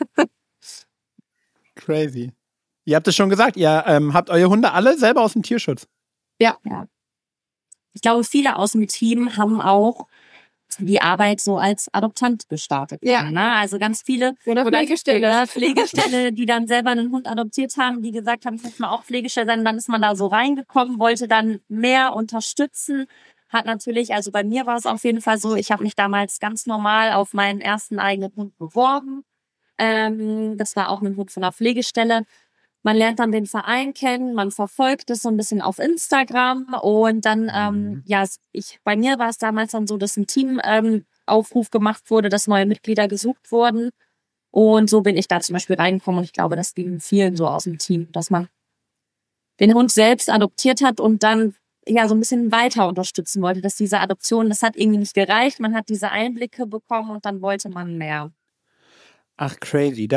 Crazy. Ihr habt es schon gesagt, ihr habt eure Hunde alle selber aus dem Tierschutz. Ja. Ich glaube, viele aus dem Team haben auch die Arbeit so als Adoptant gestartet. Ja. Ne? Also ganz viele Oder Pflegestelle, die dann selber einen Hund adoptiert haben, die gesagt haben, ich möchte mal auch Pflegestelle sein. Dann ist man da so reingekommen, wollte dann mehr unterstützen. Hat natürlich, also bei mir war es auf jeden Fall so, ich habe mich damals ganz normal auf meinen ersten eigenen Hund beworben. Das war auch ein Hund von der Pflegestelle. Man lernt dann den Verein kennen, man verfolgt es so ein bisschen auf Instagram und dann, bei mir war es damals dann so, dass ein Team Aufruf gemacht wurde, dass neue Mitglieder gesucht wurden und so bin ich da zum Beispiel reingekommen und ich glaube, das ging vielen so aus dem Team, dass man den Hund selbst adoptiert hat und dann so ein bisschen weiter unterstützen wollte, dass diese Adoption, das hat irgendwie nicht gereicht, man hat diese Einblicke bekommen und dann wollte man mehr. Ach, crazy.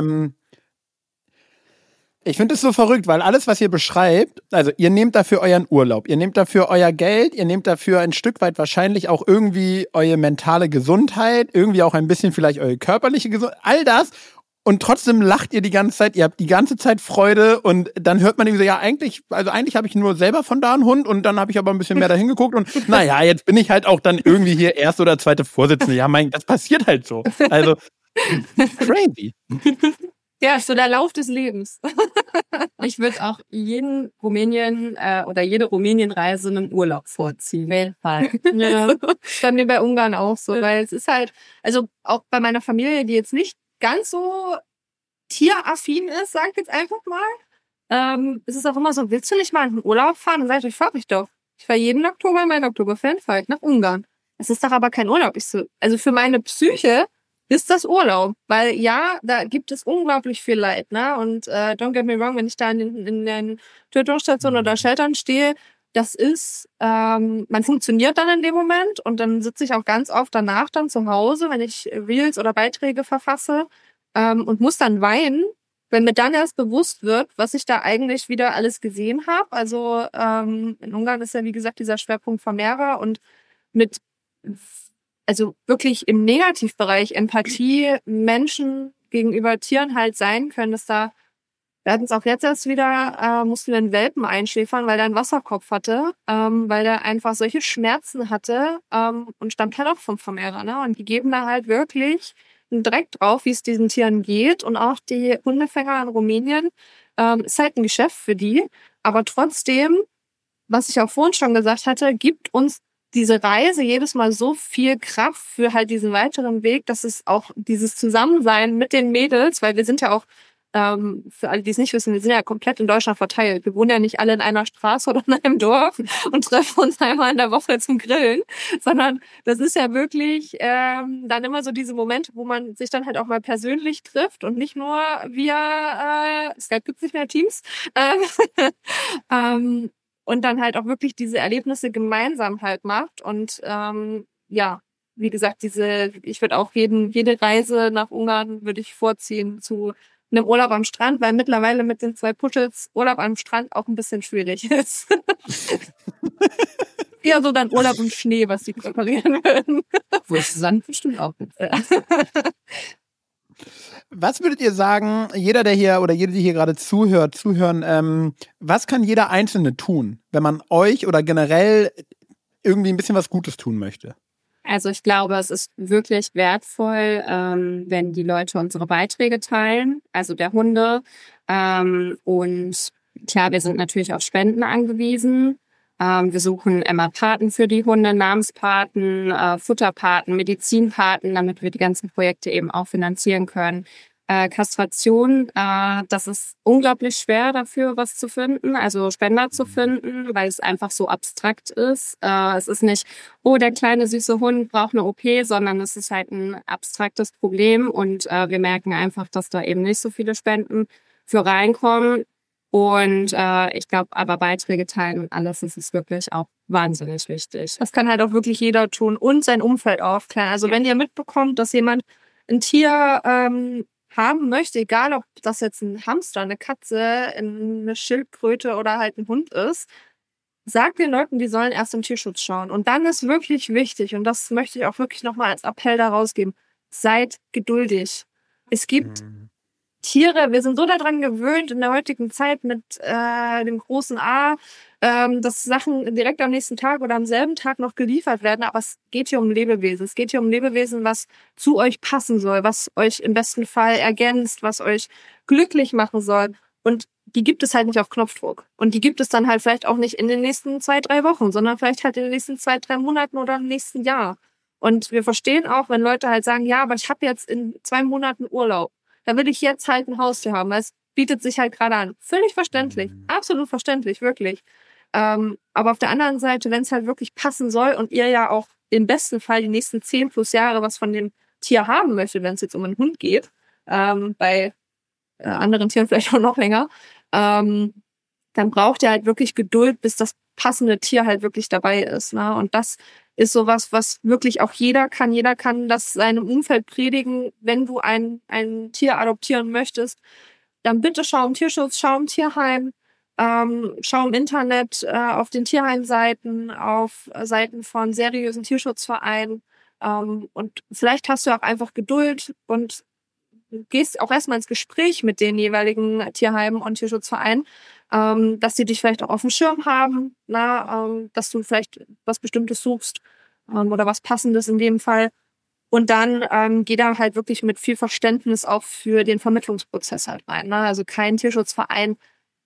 Ich finde es so verrückt, weil alles, was ihr beschreibt, also ihr nehmt dafür euren Urlaub, ihr nehmt dafür euer Geld, ihr nehmt dafür ein Stück weit wahrscheinlich auch irgendwie eure mentale Gesundheit, irgendwie auch ein bisschen vielleicht eure körperliche Gesundheit, all das. Und trotzdem lacht ihr die ganze Zeit, ihr habt die ganze Zeit Freude und dann hört man irgendwie so, eigentlich habe ich nur selber von da einen Hund und dann habe ich aber ein bisschen mehr dahin geguckt und naja, jetzt bin ich halt auch dann irgendwie hier erste oder zweite Vorsitzende. Ja, das passiert halt so. Also, crazy. Ja, ist so der Lauf des Lebens. Ich würde auch jeden Rumänien oder jede Rumänienreise einen Urlaub vorziehen. Ja, dann mir bei Ungarn auch so, weil es ist halt, also auch bei meiner Familie, die jetzt nicht ganz so tieraffin ist, sag ich jetzt einfach mal, ist es auch immer so, willst du nicht mal in den Urlaub fahren? Dann sag ich fahr ich doch. Ich fahre jeden Oktober in meinen Oktoberferien, fahre ich nach Ungarn. Es ist doch aber kein Urlaub. Also für meine Psyche ist das Urlaub, weil ja, da gibt es unglaublich viel Leid, ne? Und don't get me wrong, wenn ich da in den Tötungsstationen oder Sheltern stehe, das ist, man funktioniert dann in dem Moment und dann sitze ich auch ganz oft danach dann zu Hause, wenn ich Reels oder Beiträge verfasse und muss dann weinen, wenn mir dann erst bewusst wird, was ich da eigentlich wieder alles gesehen habe. Also in Ungarn ist ja wie gesagt dieser Schwerpunkt Vermehrer und also wirklich im Negativbereich Empathie Menschen gegenüber Tieren halt sein können, dass wir hatten es auch jetzt erst wieder, mussten wir einen Welpen einschläfern, weil der einen Wasserkopf hatte, weil der einfach solche Schmerzen hatte und stammt halt auch vom Vermehrer, ne? Und die geben da halt wirklich einen Dreck drauf, wie es diesen Tieren geht und auch die Hundefänger in Rumänien ist halt ein Geschäft für die, aber trotzdem, was ich auch vorhin schon gesagt hatte, gibt uns diese Reise jedes Mal so viel Kraft für halt diesen weiteren Weg, dass es auch dieses Zusammensein mit den Mädels, weil wir sind ja auch, für alle, die es nicht wissen, wir sind ja komplett in Deutschland verteilt. Wir wohnen ja nicht alle in einer Straße oder in einem Dorf und treffen uns einmal in der Woche zum Grillen, sondern das ist ja wirklich dann immer so diese Momente, wo man sich dann halt auch mal persönlich trifft und nicht nur via Skype gibt's nicht mehr, Teams. Und dann halt auch wirklich diese Erlebnisse gemeinsam halt macht. Und wie gesagt, ich würde auch jede Reise nach Ungarn würde ich vorziehen zu einem Urlaub am Strand, weil mittlerweile mit den 2 Puschels Urlaub am Strand auch ein bisschen schwierig ist. Eher so dann Urlaub im Schnee, was die präparieren würden. Wo ist Sand bestimmt auch gut. Was würdet ihr sagen, jeder, der hier oder jede, die hier gerade zuhören, was kann jeder Einzelne tun, wenn man euch oder generell irgendwie ein bisschen was Gutes tun möchte? Also ich glaube, es ist wirklich wertvoll, wenn die Leute unsere Beiträge teilen, also der Hunde. Und klar, wir sind natürlich auf Spenden angewiesen. Wir suchen immer Paten für die Hunde, Namenspaten, Futterpaten, Medizinpaten, damit wir die ganzen Projekte eben auch finanzieren können. Kastration, das ist unglaublich schwer dafür, was zu finden, also Spender zu finden, weil es einfach so abstrakt ist. Es ist nicht, oh, der kleine süße Hund braucht eine OP, sondern es ist halt ein abstraktes Problem und wir merken einfach, dass da eben nicht so viele Spenden für reinkommen. Und ich glaube, aber Beiträge teilen und alles, das ist wirklich auch wahnsinnig wichtig. Das kann halt auch wirklich jeder tun und sein Umfeld aufklären. Also wenn ihr mitbekommt, dass jemand ein Tier haben möchte, egal ob das jetzt ein Hamster, eine Katze, eine Schildkröte oder halt ein Hund ist, sagt den Leuten, die sollen erst im Tierschutz schauen. Und dann ist wirklich wichtig, und das möchte ich auch wirklich nochmal als Appell da rausgeben, seid geduldig. Es gibt Tiere, wir sind so daran gewöhnt in der heutigen Zeit mit dem großen A, dass Sachen direkt am nächsten Tag oder am selben Tag noch geliefert werden, aber es geht hier um Lebewesen. Es geht hier um Lebewesen, was zu euch passen soll, was euch im besten Fall ergänzt, was euch glücklich machen soll. Und die gibt es halt nicht auf Knopfdruck. Und die gibt es dann halt vielleicht auch nicht in den nächsten 2-3 Wochen, sondern vielleicht halt in den nächsten 2-3 Monaten oder im nächsten Jahr. Und wir verstehen auch, wenn Leute halt sagen, ja, aber ich habe jetzt in 2 Monaten Urlaub. Da will ich jetzt halt ein Haustier haben, weil es bietet sich halt gerade an. Völlig verständlich, absolut verständlich, wirklich. Aber auf der anderen Seite, wenn es halt wirklich passen soll und ihr ja auch im besten Fall die nächsten 10+ Jahre was von dem Tier haben möchtet, wenn es jetzt um einen Hund geht, bei anderen Tieren vielleicht auch noch länger, dann braucht ihr halt wirklich Geduld, bis das passende Tier halt wirklich dabei ist. Ne? Und das ist sowas, was wirklich auch jeder kann. Jeder kann das seinem Umfeld predigen. Wenn du ein Tier adoptieren möchtest, dann bitte schau im Tierschutz, schau im Tierheim, schau im Internet, auf den Tierheimseiten, auf Seiten von seriösen Tierschutzvereinen. Und vielleicht hast du auch einfach Geduld und gehst auch erstmal ins Gespräch mit den jeweiligen Tierheimen und Tierschutzvereinen, dass sie dich vielleicht auch auf dem Schirm haben, dass du vielleicht was Bestimmtes suchst oder was Passendes in dem Fall. Und dann geh da halt wirklich mit viel Verständnis auch für den Vermittlungsprozess halt rein. Ne? Also kein Tierschutzverein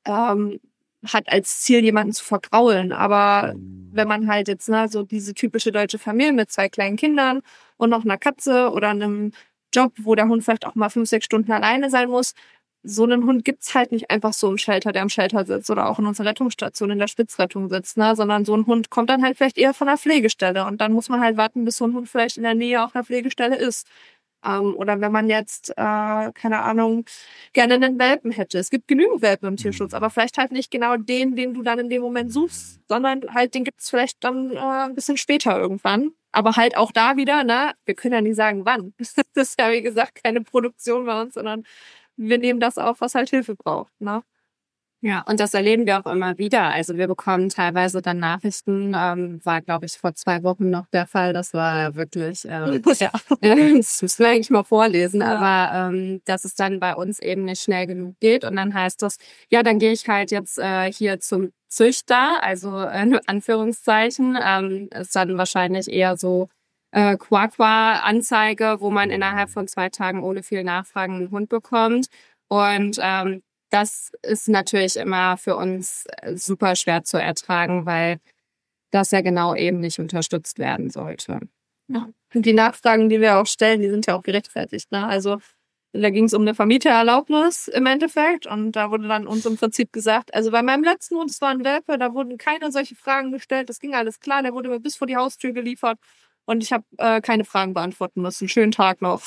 hat als Ziel, jemanden zu vergraulen. Aber wenn man halt jetzt so diese typische deutsche Familie mit 2 kleinen Kindern und noch einer Katze oder einem Job, wo der Hund vielleicht auch mal 5-6 Stunden alleine sein muss, so einen Hund gibt's halt nicht einfach so im Shelter, der am Shelter sitzt oder auch in unserer Rettungsstation in der Spitzrettung sitzt, ne? Sondern so ein Hund kommt dann halt vielleicht eher von der Pflegestelle und dann muss man halt warten, bis so ein Hund vielleicht in der Nähe auch einer Pflegestelle ist. Oder wenn man jetzt, keine Ahnung, gerne einen Welpen hätte. Es gibt genügend Welpen im Tierschutz, aber vielleicht halt nicht genau den du dann in dem Moment suchst, sondern halt den gibt's vielleicht dann ein bisschen später irgendwann. Aber halt auch da wieder, ne, wir können ja nicht sagen, wann. Das ist ja, wie gesagt, keine Produktion bei uns, sondern wir nehmen das auf, was halt Hilfe braucht, ne? Ja, und das erleben wir auch immer wieder. Also wir bekommen teilweise dann Nachrichten, war, glaube ich, vor 2 Wochen noch der Fall. Das war wirklich, ja, das müssen wir eigentlich mal vorlesen, aber dass es dann bei uns eben nicht schnell genug geht. Und dann heißt das, ja, dann gehe ich halt jetzt hier zum Züchter, also in Anführungszeichen, ist dann wahrscheinlich eher so Quaqua-Anzeige, wo man innerhalb von 2 Tagen ohne viel Nachfragen einen Hund bekommt. Und das ist natürlich immer für uns super schwer zu ertragen, weil das ja genau eben nicht unterstützt werden sollte. Ja. Und die Nachfragen, die wir auch stellen, die sind ja auch gerechtfertigt. Ne? Also da ging es um eine Vermietererlaubnis im Endeffekt und da wurde dann uns im Prinzip gesagt, also bei meinem letzten Hund, das war ein Welpe, da wurden keine solche Fragen gestellt, das ging alles klar, der wurde mir bis vor die Haustür geliefert und ich habe keine Fragen beantworten müssen. Schönen Tag noch.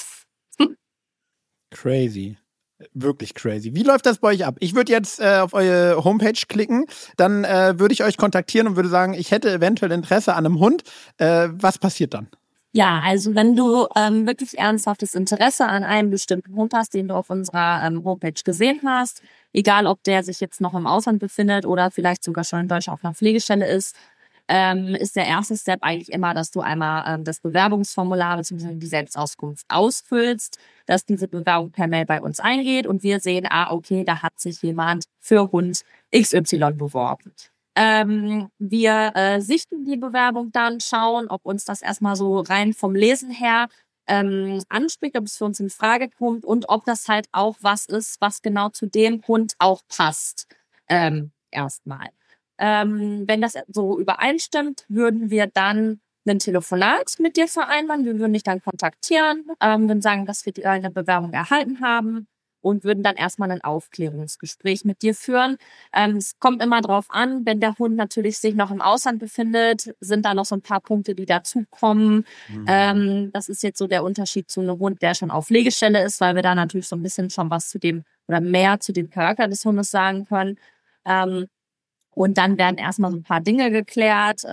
Crazy. Wirklich crazy. Wie läuft das bei euch ab? Ich würde jetzt auf eure Homepage klicken, dann würde ich euch kontaktieren und würde sagen, ich hätte eventuell Interesse an einem Hund. Was passiert dann? Ja, also wenn du wirklich ernsthaftes Interesse an einem bestimmten Hund hast, den du auf unserer Homepage gesehen hast, egal ob der sich jetzt noch im Ausland befindet oder vielleicht sogar schon in Deutschland auf einer Pflegestelle ist der erste Step eigentlich immer, dass du einmal das Bewerbungsformular bzw. die Selbstauskunft ausfüllst, dass diese Bewerbung per Mail bei uns eingeht und wir sehen, okay, da hat sich jemand für Hund XY beworben. Wir sichten die Bewerbung dann, schauen, ob uns das erstmal so rein vom Lesen her anspricht, ob es für uns in Frage kommt und ob das halt auch was ist, was genau zu dem Hund auch passt. Erstmal. Wenn das so übereinstimmt, würden wir dann ein Telefonat mit dir vereinbaren. Wir würden dich dann kontaktieren, würden sagen, dass wir deine Bewerbung erhalten haben und würden dann erstmal ein Aufklärungsgespräch mit dir führen. Es kommt immer drauf an, wenn der Hund natürlich sich noch im Ausland befindet, sind da noch so ein paar Punkte, die dazukommen. Das ist jetzt so der Unterschied zu einem Hund, der schon auf Pflegestelle ist, weil wir da natürlich so ein bisschen schon was zu dem oder mehr zu dem Charakter des Hundes sagen können. Und dann werden erstmal so ein paar Dinge geklärt.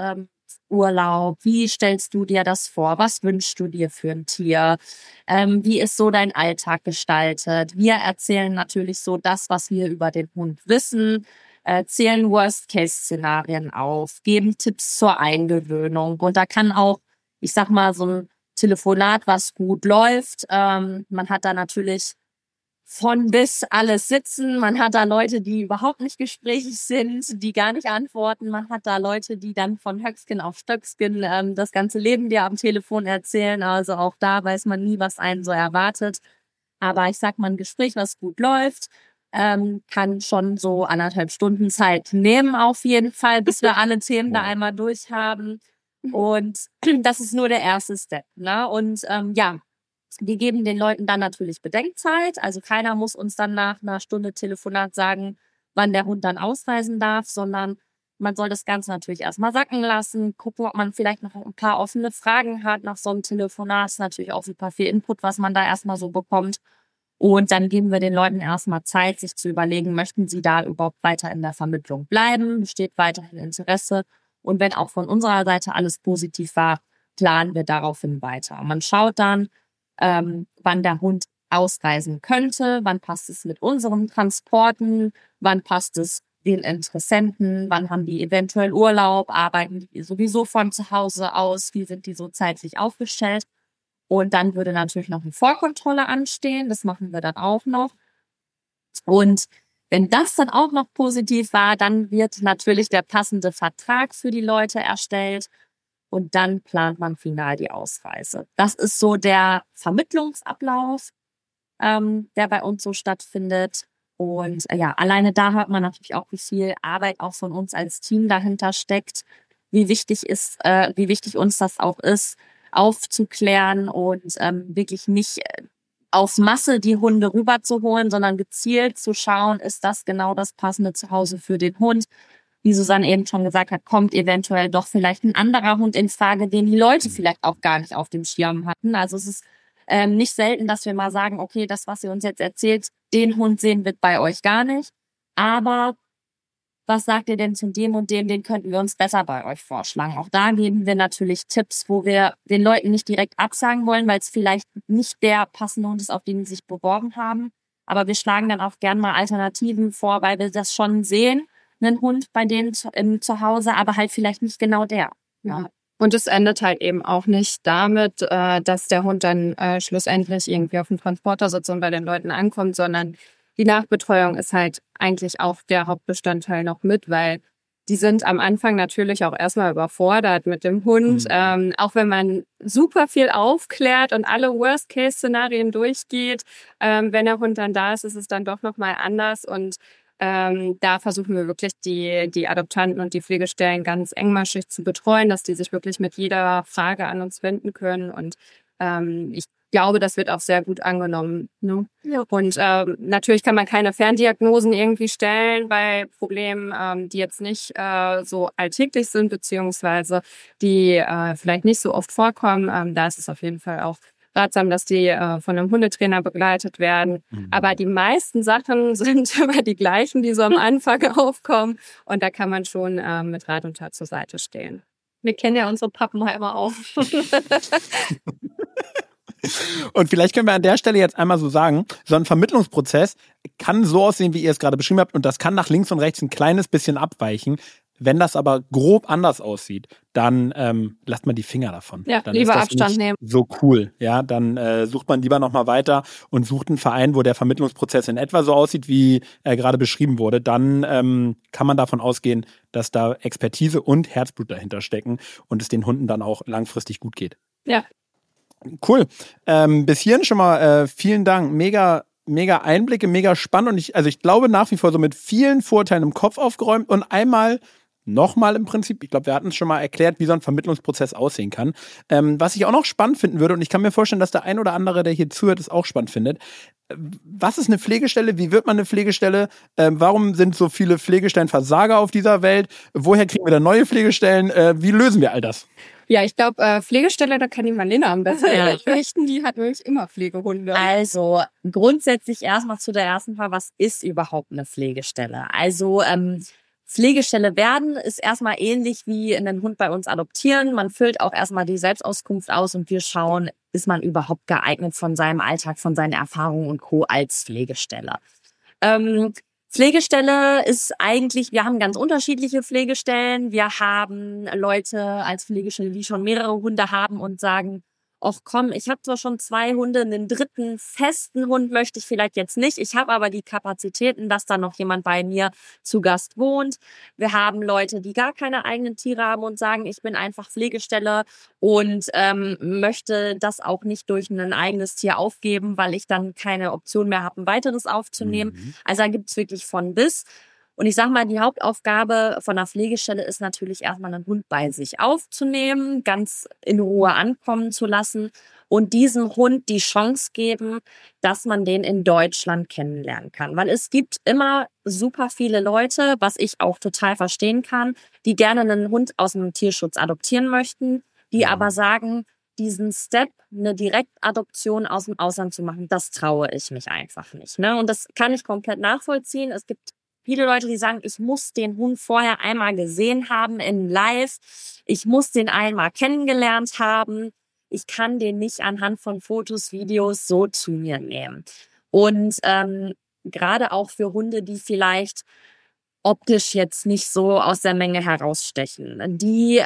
Urlaub? Wie stellst du dir das vor? Was wünschst du dir für ein Tier? Wie ist so dein Alltag gestaltet? Wir erzählen natürlich so das, was wir über den Hund wissen, zählen Worst-Case-Szenarien auf, geben Tipps zur Eingewöhnung. Und da kann auch, ich sag mal, so ein Telefonat, was gut läuft. Man hat da natürlich von bis alles sitzen. Man hat da Leute, die überhaupt nicht gesprächig sind, die gar nicht antworten. Man hat da Leute, die dann von Höckskin auf Stöckskin das ganze Leben dir am Telefon erzählen. Also auch da weiß man nie, was einen so erwartet. Aber ich sag mal, ein Gespräch, was gut läuft, kann schon so 1,5 Stunden Zeit nehmen auf jeden Fall, bis wir alle Themen da einmal durch haben. Und das ist nur der erste Step, ne? Und wir geben den Leuten dann natürlich Bedenkzeit. Also keiner muss uns dann nach einer Stunde Telefonat sagen, wann der Hund dann ausreisen darf, sondern man soll das Ganze natürlich erstmal sacken lassen, gucken, ob man vielleicht noch ein paar offene Fragen hat nach so einem Telefonat. Ist natürlich auch super viel Input, was man da erstmal so bekommt. Und dann geben wir den Leuten erstmal Zeit, sich zu überlegen, möchten sie da überhaupt weiter in der Vermittlung bleiben, besteht weiterhin Interesse. Und wenn auch von unserer Seite alles positiv war, planen wir daraufhin weiter. Man schaut dann, wann der Hund ausreisen könnte, wann passt es mit unseren Transporten, wann passt es den Interessenten, wann haben die eventuell Urlaub, arbeiten die sowieso von zu Hause aus, wie sind die so zeitlich aufgestellt. Und dann würde natürlich noch eine Vorkontrolle anstehen, das machen wir dann auch noch. Und wenn das dann auch noch positiv war, dann wird natürlich der passende Vertrag für die Leute erstellt. Und dann plant man final die Ausreise. Das ist so der Vermittlungsablauf, der bei uns so stattfindet. Und alleine da hört man natürlich auch, wie viel Arbeit auch von uns als Team dahinter steckt, wie wichtig uns das auch ist, aufzuklären und wirklich nicht auf Masse die Hunde rüberzuholen, sondern gezielt zu schauen, ist das genau das passende Zuhause für den Hund. Wie Susanne eben schon gesagt hat, kommt eventuell doch vielleicht ein anderer Hund in Frage, den die Leute vielleicht auch gar nicht auf dem Schirm hatten. Also es ist nicht selten, dass wir mal sagen, okay, das, was ihr uns jetzt erzählt, den Hund sehen wir bei euch gar nicht. Aber was sagt ihr denn zu dem und dem, den könnten wir uns besser bei euch vorschlagen? Auch da geben wir natürlich Tipps, wo wir den Leuten nicht direkt absagen wollen, weil es vielleicht nicht der passende Hund ist, auf den sie sich beworben haben. Aber wir schlagen dann auch gern mal Alternativen vor, weil wir das schon sehen, einen Hund bei denen zu Hause, aber halt vielleicht nicht genau der. Ja. Und es endet halt eben auch nicht damit, dass der Hund dann schlussendlich irgendwie auf dem Transporter sitzt und bei den Leuten ankommt, sondern die Nachbetreuung ist halt eigentlich auch der Hauptbestandteil noch mit, weil die sind am Anfang natürlich auch erstmal überfordert mit dem Hund. Auch wenn man super viel aufklärt und alle Worst-Case-Szenarien durchgeht, wenn der Hund dann da ist, ist es dann doch nochmal anders. Und da versuchen wir wirklich die Adoptanten und die Pflegestellen ganz engmaschig zu betreuen, dass die sich wirklich mit jeder Frage an uns wenden können. Und ich glaube, das wird auch sehr gut angenommen. Ne? Ja. Und natürlich kann man keine Ferndiagnosen irgendwie stellen bei Problemen, die jetzt nicht so alltäglich sind, beziehungsweise die vielleicht nicht so oft vorkommen. Da ist es auf jeden Fall auch ratsam, dass die von einem Hundetrainer begleitet werden. Aber die meisten Sachen sind immer die gleichen, die so am Anfang aufkommen. Und da kann man schon mit Rat und Tat zur Seite stehen. Wir kennen ja unsere Pappenheimer auch. Und vielleicht können wir an der Stelle jetzt einmal so sagen, so ein Vermittlungsprozess kann so aussehen, wie ihr es gerade beschrieben habt, und das kann nach links und rechts ein kleines bisschen abweichen. Wenn das aber grob anders aussieht, dann lasst man die Finger davon. Ja, dann lieber ist das Abstand nicht nehmen. So cool. Ja, dann sucht man lieber nochmal weiter und sucht einen Verein, wo der Vermittlungsprozess in etwa so aussieht, wie er gerade beschrieben wurde. Dann kann man davon ausgehen, dass da Expertise und Herzblut dahinter stecken und es den Hunden dann auch langfristig gut geht. Ja. Cool. Bis hierhin schon mal vielen Dank. Mega Einblicke, mega spannend. Und ich glaube nach wie vor so mit vielen Vorteilen im Kopf aufgeräumt und nochmal im Prinzip, ich glaube, wir hatten es schon mal erklärt, wie so ein Vermittlungsprozess aussehen kann. Was ich auch noch spannend finden würde, und ich kann mir vorstellen, dass der ein oder andere, der hier zuhört, es auch spannend findet. Was ist eine Pflegestelle? Wie wird man eine Pflegestelle? Warum sind so viele Pflegestellen Versager auf dieser Welt? Woher kriegen wir da neue Pflegestellen? Wie lösen wir all das? Ja, ich glaube, Pflegestelle, da kann die Marlene am besten richten. Die hat wirklich immer Pflegehunde. Also grundsätzlich erstmal zu der ersten Frage, was ist überhaupt eine Pflegestelle? Also Pflegestelle werden ist erstmal ähnlich wie einen Hund bei uns adoptieren. Man füllt auch erstmal die Selbstauskunft aus und wir schauen, ist man überhaupt geeignet von seinem Alltag, von seinen Erfahrungen und Co. als Pflegestelle. Pflegestelle ist eigentlich, wir haben ganz unterschiedliche Pflegestellen. Wir haben Leute als Pflegestelle, die schon mehrere Hunde haben und sagen, ach komm, ich habe zwar schon 2 Hunde, einen dritten festen Hund möchte ich vielleicht jetzt nicht. Ich habe aber die Kapazitäten, dass da noch jemand bei mir zu Gast wohnt. Wir haben Leute, die gar keine eigenen Tiere haben und sagen, ich bin einfach Pflegestelle und möchte das auch nicht durch ein eigenes Tier aufgeben, weil ich dann keine Option mehr habe, ein weiteres aufzunehmen. Also da gibt's wirklich von bis. Und ich sag mal, die Hauptaufgabe von einer Pflegestelle ist natürlich erstmal einen Hund bei sich aufzunehmen, ganz in Ruhe ankommen zu lassen und diesem Hund die Chance geben, dass man den in Deutschland kennenlernen kann. Weil es gibt immer super viele Leute, was ich auch total verstehen kann, die gerne einen Hund aus dem Tierschutz adoptieren möchten, die aber sagen, diesen Step, eine Direktadoption aus dem Ausland zu machen, das traue ich mich einfach nicht. Ne? Und das kann ich komplett nachvollziehen. Es gibt viele Leute, die sagen, ich muss den Hund vorher einmal gesehen haben in live. Ich muss den einmal kennengelernt haben. Ich kann den nicht anhand von Fotos, Videos so zu mir nehmen. Und gerade auch für Hunde, die vielleicht optisch jetzt nicht so aus der Menge herausstechen, die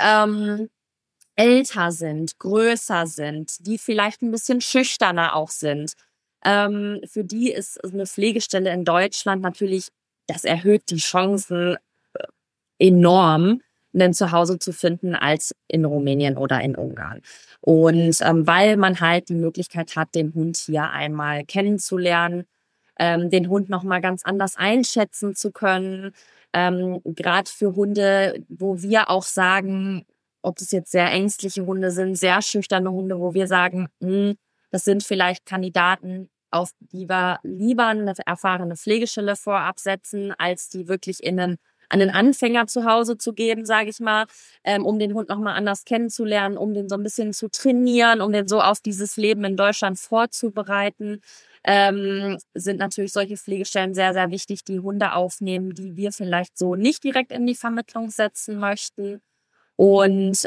älter sind, größer sind, die vielleicht ein bisschen schüchterner auch sind. Für die ist eine Pflegestelle in Deutschland natürlich, das erhöht die Chancen enorm, ein Zuhause zu finden als in Rumänien oder in Ungarn. Und weil man halt die Möglichkeit hat, den Hund hier einmal kennenzulernen, den Hund nochmal ganz anders einschätzen zu können. Gerade für Hunde, wo wir auch sagen, ob es jetzt sehr ängstliche Hunde sind, sehr schüchterne Hunde, wo wir sagen, das sind vielleicht Kandidaten, auf die wir lieber eine erfahrene Pflegestelle vorab setzen, als die wirklich an einen Anfänger zu Hause zu geben, sage ich mal, um den Hund nochmal anders kennenzulernen, um den so ein bisschen zu trainieren, um den so auf dieses Leben in Deutschland vorzubereiten, sind natürlich solche Pflegestellen sehr, sehr wichtig, die Hunde aufnehmen, die wir vielleicht so nicht direkt in die Vermittlung setzen möchten. Und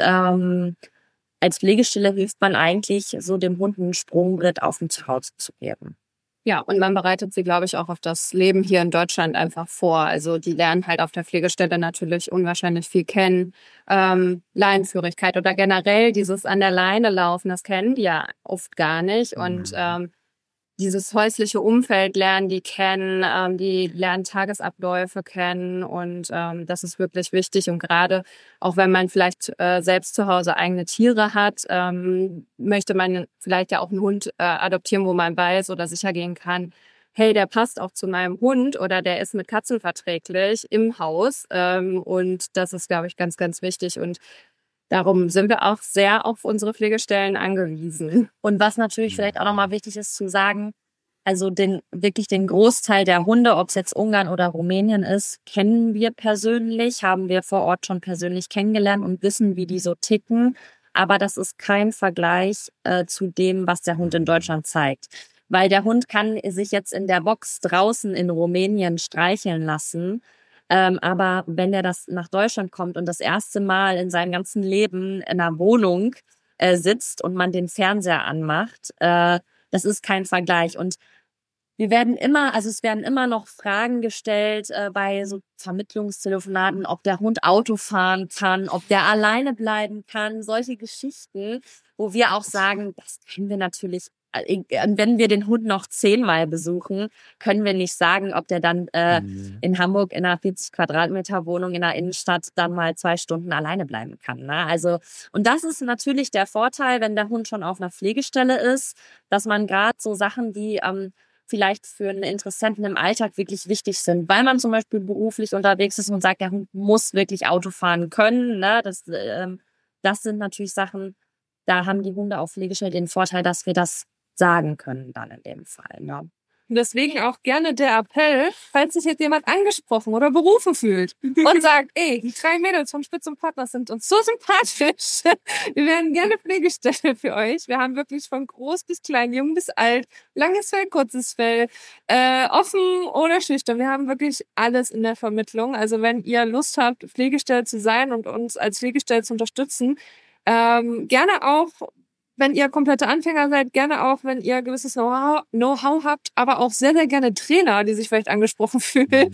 als Pflegestelle hilft man eigentlich, so dem Hund ein Sprungbrett auf dem Zuhause zu geben. Ja, und man bereitet sie, glaube ich, auch auf das Leben hier in Deutschland einfach vor. Also die lernen halt auf der Pflegestelle natürlich unwahrscheinlich viel kennen. Leinenführigkeit oder generell dieses an der Leine laufen, das kennen die ja oft gar nicht. Und dieses häusliche Umfeld lernen die kennen, die lernen Tagesabläufe kennen und das ist wirklich wichtig. Und gerade auch wenn man vielleicht selbst zu Hause eigene Tiere hat, möchte man vielleicht ja auch einen Hund adoptieren, wo man weiß oder sicher gehen kann, hey, der passt auch zu meinem Hund oder der ist mit Katzen verträglich im Haus. Und das ist, glaube ich, ganz, ganz wichtig. Und darum sind wir auch sehr auf unsere Pflegestellen angewiesen. Und was natürlich vielleicht auch nochmal wichtig ist zu sagen, also wirklich den Großteil der Hunde, ob es jetzt Ungarn oder Rumänien ist, kennen wir persönlich, haben wir vor Ort schon persönlich kennengelernt und wissen, wie die so ticken. Aber das ist kein Vergleich zu dem, was der Hund in Deutschland zeigt. Weil der Hund kann sich jetzt in der Box draußen in Rumänien streicheln lassen. Aber wenn er das nach Deutschland kommt und das erste Mal in seinem ganzen Leben in einer Wohnung sitzt und man den Fernseher anmacht, das ist kein Vergleich. Und es werden immer noch Fragen gestellt bei so Vermittlungstelefonaten, ob der Hund Auto fahren kann, ob der alleine bleiben kann, solche Geschichten, wo wir auch sagen, das können wir natürlich. Wenn wir den Hund noch 10-mal besuchen, können wir nicht sagen, ob der dann in Hamburg in einer 40 Quadratmeter Wohnung in der Innenstadt dann mal 2 Stunden alleine bleiben kann. Ne? Also, und das ist natürlich der Vorteil, wenn der Hund schon auf einer Pflegestelle ist, dass man gerade so Sachen, die vielleicht für einen Interessenten im Alltag wirklich wichtig sind, weil man zum Beispiel beruflich unterwegs ist und sagt, der Hund muss wirklich Auto fahren können. Ne? Das sind natürlich Sachen, da haben die Hunde auf Pflegestelle den Vorteil, dass wir das sagen können dann in dem Fall. Ne? Und deswegen auch gerne der Appell, falls sich jetzt jemand angesprochen oder berufen fühlt und sagt, ey, die 3 Mädels von Spitz und Partner sind uns so sympathisch. Wir werden gerne Pflegestelle für euch. Wir haben wirklich von groß bis klein, jung bis alt, langes Fell, kurzes Fell, offen oder schüchtern. Wir haben wirklich alles in der Vermittlung. Also wenn ihr Lust habt, Pflegestelle zu sein und uns als Pflegestelle zu unterstützen, gerne auch, wenn ihr komplette Anfänger seid, gerne auch, wenn ihr gewisses Know-how habt, aber auch sehr, sehr gerne Trainer, die sich vielleicht angesprochen fühlen.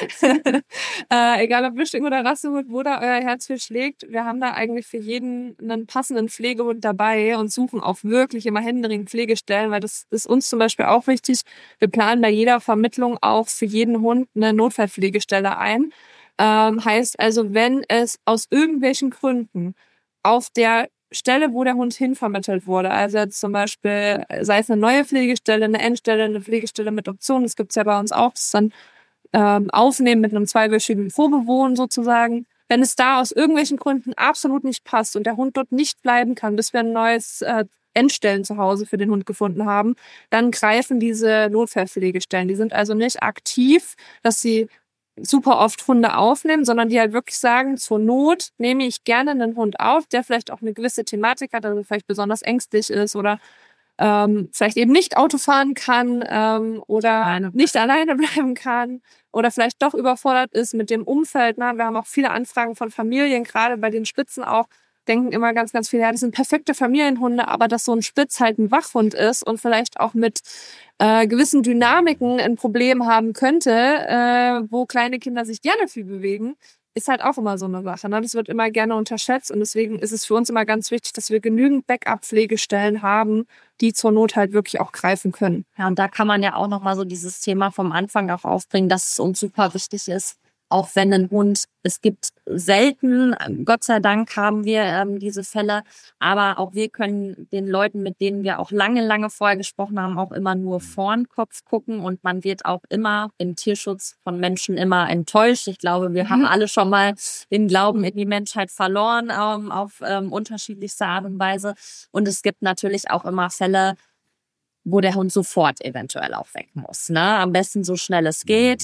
Egal ob Mischling oder Rassehund, wo da euer Herz für schlägt. Wir haben da eigentlich für jeden einen passenden Pflegehund dabei und suchen auch wirklich immer händeringend Pflegestellen, weil das ist uns zum Beispiel auch wichtig. Wir planen bei jeder Vermittlung auch für jeden Hund eine Notfallpflegestelle ein. Heißt also, wenn es aus irgendwelchen Gründen auf der Stelle, wo der Hund hinvermittelt wurde. Also jetzt zum Beispiel, sei es eine neue Pflegestelle, eine Endstelle, eine Pflegestelle mit Option, das gibt's ja bei uns auch, das ist dann aufnehmen mit einem 2-wöchigen Probewohnen sozusagen. Wenn es da aus irgendwelchen Gründen absolut nicht passt und der Hund dort nicht bleiben kann, bis wir ein neues Endstellen zu Hause für den Hund gefunden haben, dann greifen diese Notfallpflegestellen. Die sind also nicht aktiv, dass sie super oft Hunde aufnehmen, sondern die halt wirklich sagen, zur Not nehme ich gerne einen Hund auf, der vielleicht auch eine gewisse Thematik hat, also vielleicht besonders ängstlich ist oder vielleicht eben nicht Auto fahren kann oder nicht alleine bleiben kann oder vielleicht doch überfordert ist mit dem Umfeld. Wir haben auch viele Anfragen von Familien, gerade bei den Spitzen auch, denken immer ganz, ganz viele, ja, das sind perfekte Familienhunde, aber dass so ein Spitz halt ein Wachhund ist und vielleicht auch mit gewissen Dynamiken ein Problem haben könnte, wo kleine Kinder sich gerne viel bewegen, ist halt auch immer so eine Sache. Ne? Das wird immer gerne unterschätzt und deswegen ist es für uns immer ganz wichtig, dass wir genügend Backup-Pflegestellen haben, die zur Not halt wirklich auch greifen können. Ja, und da kann man ja auch nochmal so dieses Thema vom Anfang auch aufbringen, dass es uns super wichtig ist, auch wenn ein Hund, es gibt selten, Gott sei Dank haben wir diese Fälle, aber auch wir können den Leuten, mit denen wir auch lange, lange vorher gesprochen haben, auch immer nur vor den Kopf gucken und man wird auch immer im Tierschutz von Menschen immer enttäuscht. Ich glaube, wir haben alle schon mal den Glauben in die Menschheit verloren auf unterschiedlichste Art und Weise und es gibt natürlich auch immer Fälle, wo der Hund sofort eventuell auch weg muss. Ne? Am besten so schnell es geht.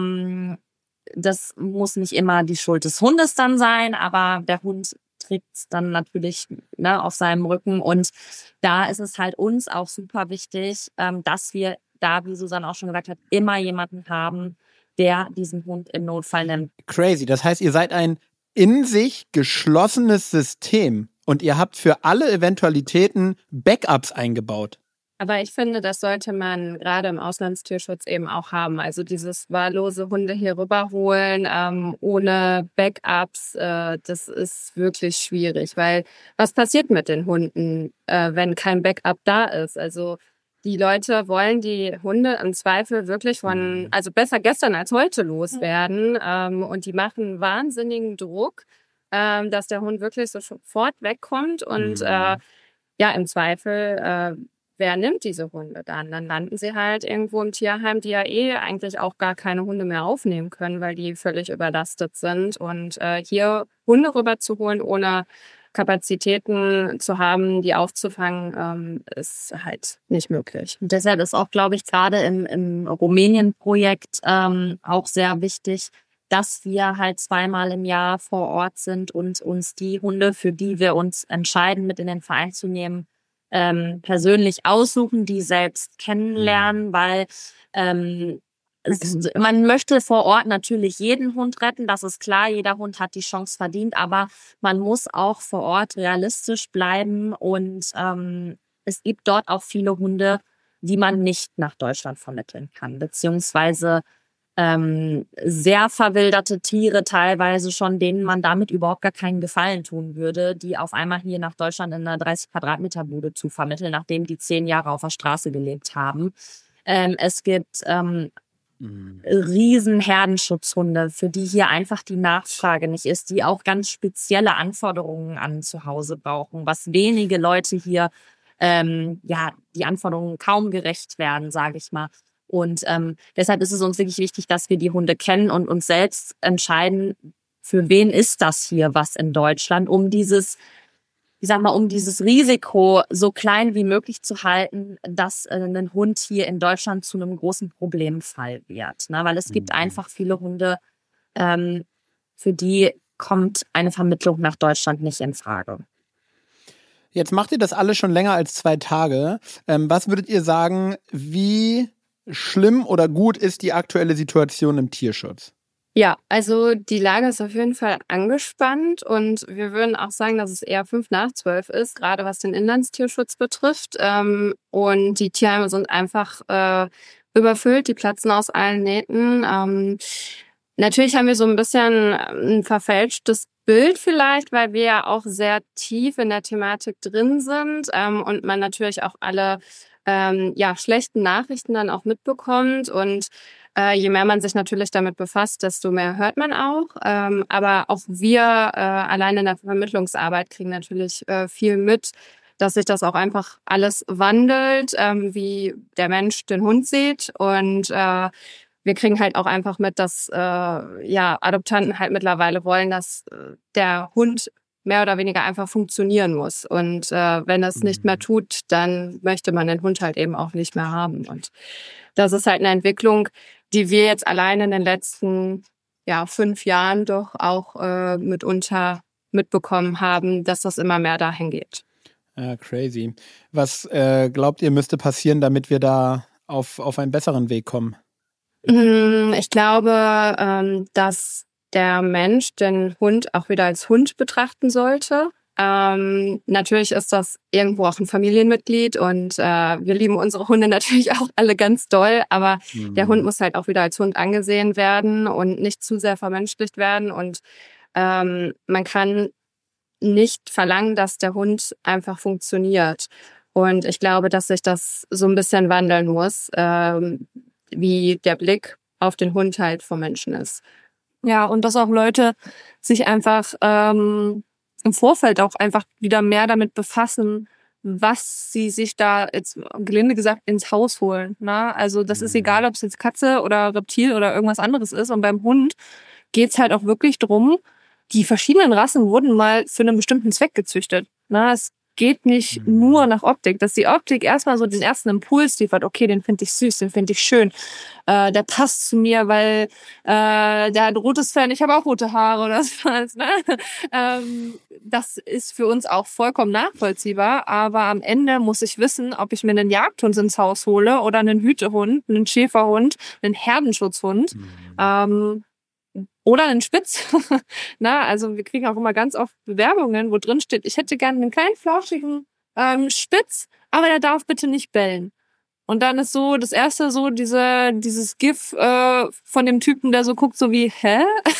Das muss nicht immer die Schuld des Hundes dann sein, aber der Hund trägt es dann natürlich auf seinem Rücken. Und da ist es halt uns auch super wichtig, dass wir da, wie Susanne auch schon gesagt hat, immer jemanden haben, der diesen Hund im Notfall nimmt. Crazy. Das heißt, ihr seid ein in sich geschlossenes System und ihr habt für alle Eventualitäten Backups eingebaut. Aber ich finde, das sollte man gerade im Auslandstierschutz eben auch haben. Also dieses wahllose Hunde hier rüberholen, ohne Backups, das ist wirklich schwierig. Weil was passiert mit den Hunden, wenn kein Backup da ist? Also die Leute wollen die Hunde im Zweifel wirklich also besser gestern als heute loswerden. Und die machen wahnsinnigen Druck, dass der Hund wirklich sofort wegkommt. Und im Zweifel wer nimmt diese Hunde dann? Dann landen sie halt irgendwo im Tierheim, die ja eigentlich auch gar keine Hunde mehr aufnehmen können, weil die völlig überlastet sind. Und hier Hunde rüberzuholen, ohne Kapazitäten zu haben, die aufzufangen, ist halt nicht möglich. Und deshalb ist auch, glaube ich, gerade im Rumänien-Projekt auch sehr wichtig, dass wir halt 2-mal im Jahr vor Ort sind und uns die Hunde, für die wir uns entscheiden, mit in den Verein zu nehmen, persönlich aussuchen, die selbst kennenlernen, weil man möchte vor Ort natürlich jeden Hund retten, das ist klar, jeder Hund hat die Chance verdient, aber man muss auch vor Ort realistisch bleiben und es gibt dort auch viele Hunde, die man nicht nach Deutschland vermitteln kann, beziehungsweise sehr verwilderte Tiere teilweise schon, denen man damit überhaupt gar keinen Gefallen tun würde, die auf einmal hier nach Deutschland in einer 30 Quadratmeter Bude zu vermitteln, nachdem die 10 Jahre auf der Straße gelebt haben. Es gibt riesen Herdenschutzhunde, für die hier einfach die Nachfrage nicht ist, die auch ganz spezielle Anforderungen an zu Hause brauchen, was wenige Leute hier, die Anforderungen kaum gerecht werden, sage ich mal. Und deshalb ist es uns wirklich wichtig, dass wir die Hunde kennen und uns selbst entscheiden, für wen ist das hier was in Deutschland, um dieses ich sag mal, um dieses Risiko so klein wie möglich zu halten, dass ein Hund hier in Deutschland zu einem großen Problemfall wird. Ne? Weil es gibt einfach viele Hunde, für die kommt eine Vermittlung nach Deutschland nicht in Frage. Jetzt macht ihr das alle schon länger als 2 Tage. Was würdet ihr sagen, wie schlimm oder gut ist die aktuelle Situation im Tierschutz? Ja, also die Lage ist auf jeden Fall angespannt und wir würden auch sagen, dass es eher 5 nach 12 ist, gerade was den Inlandstierschutz betrifft. Und die Tierheime sind einfach überfüllt, die platzen aus allen Nähten. Natürlich haben wir so ein bisschen ein verfälschtes Bild vielleicht, weil wir ja auch sehr tief in der Thematik drin sind und man natürlich auch alle schlechten Nachrichten dann auch mitbekommt und je mehr man sich natürlich damit befasst, desto mehr hört man auch. Aber auch wir allein in der Vermittlungsarbeit kriegen natürlich viel mit, dass sich das auch einfach alles wandelt, wie der Mensch den Hund sieht. Und wir kriegen halt auch einfach mit, dass Adoptanten halt mittlerweile wollen, dass der Hund mehr oder weniger einfach funktionieren muss. Und wenn es nicht mehr tut, dann möchte man den Hund halt eben auch nicht mehr haben. Und das ist halt eine Entwicklung, die wir jetzt allein in den letzten 5 Jahren doch auch mitunter mitbekommen haben, dass das immer mehr dahin geht. Ja, crazy. Was glaubt ihr, müsste passieren, damit wir da auf einen besseren Weg kommen? Ich glaube, dass der Mensch den Hund auch wieder als Hund betrachten sollte. Natürlich ist das irgendwo auch ein Familienmitglied und wir lieben unsere Hunde natürlich auch alle ganz doll, aber der Hund muss halt auch wieder als Hund angesehen werden und nicht zu sehr vermenschlicht werden und man kann nicht verlangen, dass der Hund einfach funktioniert. Und ich glaube, dass sich das so ein bisschen wandeln muss, wie der Blick auf den Hund halt vom Menschen ist. Ja, und dass auch Leute sich einfach im Vorfeld auch einfach wieder mehr damit befassen, was sie sich da jetzt gelinde gesagt ins Haus holen. Ne? Also das ist egal, ob es jetzt Katze oder Reptil oder irgendwas anderes ist. Und beim Hund geht's halt auch wirklich drum, die verschiedenen Rassen wurden mal für einen bestimmten Zweck gezüchtet. Ne? Es geht nicht nur nach Optik, dass die Optik erstmal so den ersten Impuls liefert, okay, den finde ich süß, den finde ich schön, der passt zu mir, weil der hat rotes Fell, ich habe auch rote Haare oder was. Ne? Das ist für uns auch vollkommen nachvollziehbar, aber am Ende muss ich wissen, ob ich mir einen Jagdhund ins Haus hole oder einen Hütehund, einen Schäferhund, einen Herdenschutzhund. Oder einen Spitz. Na, also wir kriegen auch immer ganz oft Bewerbungen, wo drin steht, ich hätte gerne einen kleinen, flauschigen Spitz, aber der darf bitte nicht bellen. Und dann ist so das erste so dieses GIF von dem Typen, der so guckt, so wie, hä?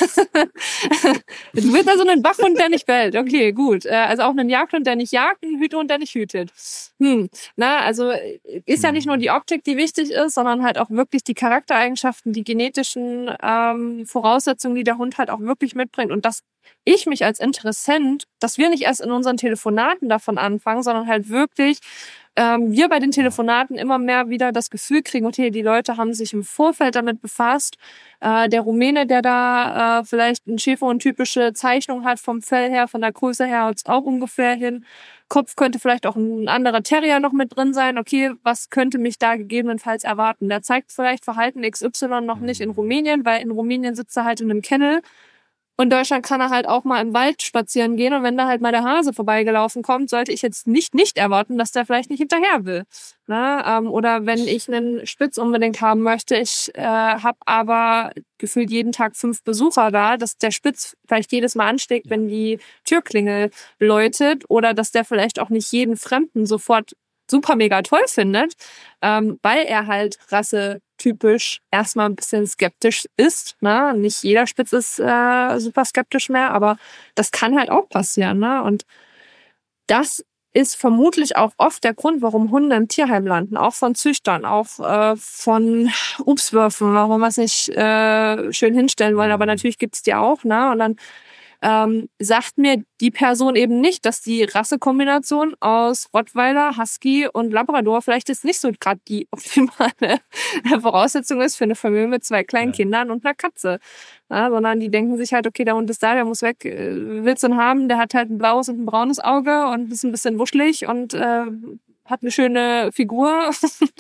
Du willst also einen Wachhund, der nicht bellt. Okay, gut. Also auch einen Jagdhund, der nicht jagt, einen Hütehund, der nicht hütet. Na, also ist ja nicht nur die Optik, die wichtig ist, sondern halt auch wirklich die Charaktereigenschaften, die genetischen Voraussetzungen, die der Hund halt auch wirklich mitbringt. Und dass ich mich als Interessent, dass wir nicht erst in unseren Telefonaten davon anfangen, sondern halt wirklich wir bei den Telefonaten immer mehr wieder das Gefühl kriegen, okay, die Leute haben sich im Vorfeld damit befasst. Der Rumäne, der da vielleicht eine Schäferhund-typische Zeichnung hat vom Fell her, von der Größe her, hat's auch ungefähr hin. Kopf könnte vielleicht auch ein anderer Terrier noch mit drin sein. Okay, was könnte mich da gegebenenfalls erwarten? Der zeigt vielleicht Verhalten XY noch nicht in Rumänien, weil in Rumänien sitzt er halt in einem Kennel. Und in Deutschland kann er halt auch mal im Wald spazieren gehen und wenn da halt mal der Hase vorbeigelaufen kommt, sollte ich jetzt nicht erwarten, dass der vielleicht nicht hinterher will. Ne? Oder wenn ich einen Spitz unbedingt haben möchte, ich habe aber gefühlt jeden Tag 5 Besucher da, dass der Spitz vielleicht jedes Mal ansteckt, wenn die Türklingel läutet oder dass der vielleicht auch nicht jeden Fremden sofort super mega toll findet, weil er halt rassetypisch erstmal ein bisschen skeptisch ist. Ne? Nicht jeder Spitz ist super skeptisch mehr, aber das kann halt auch passieren. Ne? Und das ist vermutlich auch oft der Grund, warum Hunde im Tierheim landen, auch von Züchtern, auch von Upswürfen, warum wir es nicht schön hinstellen wollen. Aber natürlich gibt's die auch. Ne? Und dann sagt mir die Person eben nicht, dass die Rassekombination aus Rottweiler, Husky und Labrador vielleicht jetzt nicht so gerade die optimale Voraussetzung ist für eine Familie mit 2 kleinen Kindern und einer Katze. Ja, sondern die denken sich halt, okay, der Hund ist da, der muss weg, willst du ihn haben, der hat halt ein blaues und ein braunes Auge und ist ein bisschen wuschelig und hat eine schöne Figur.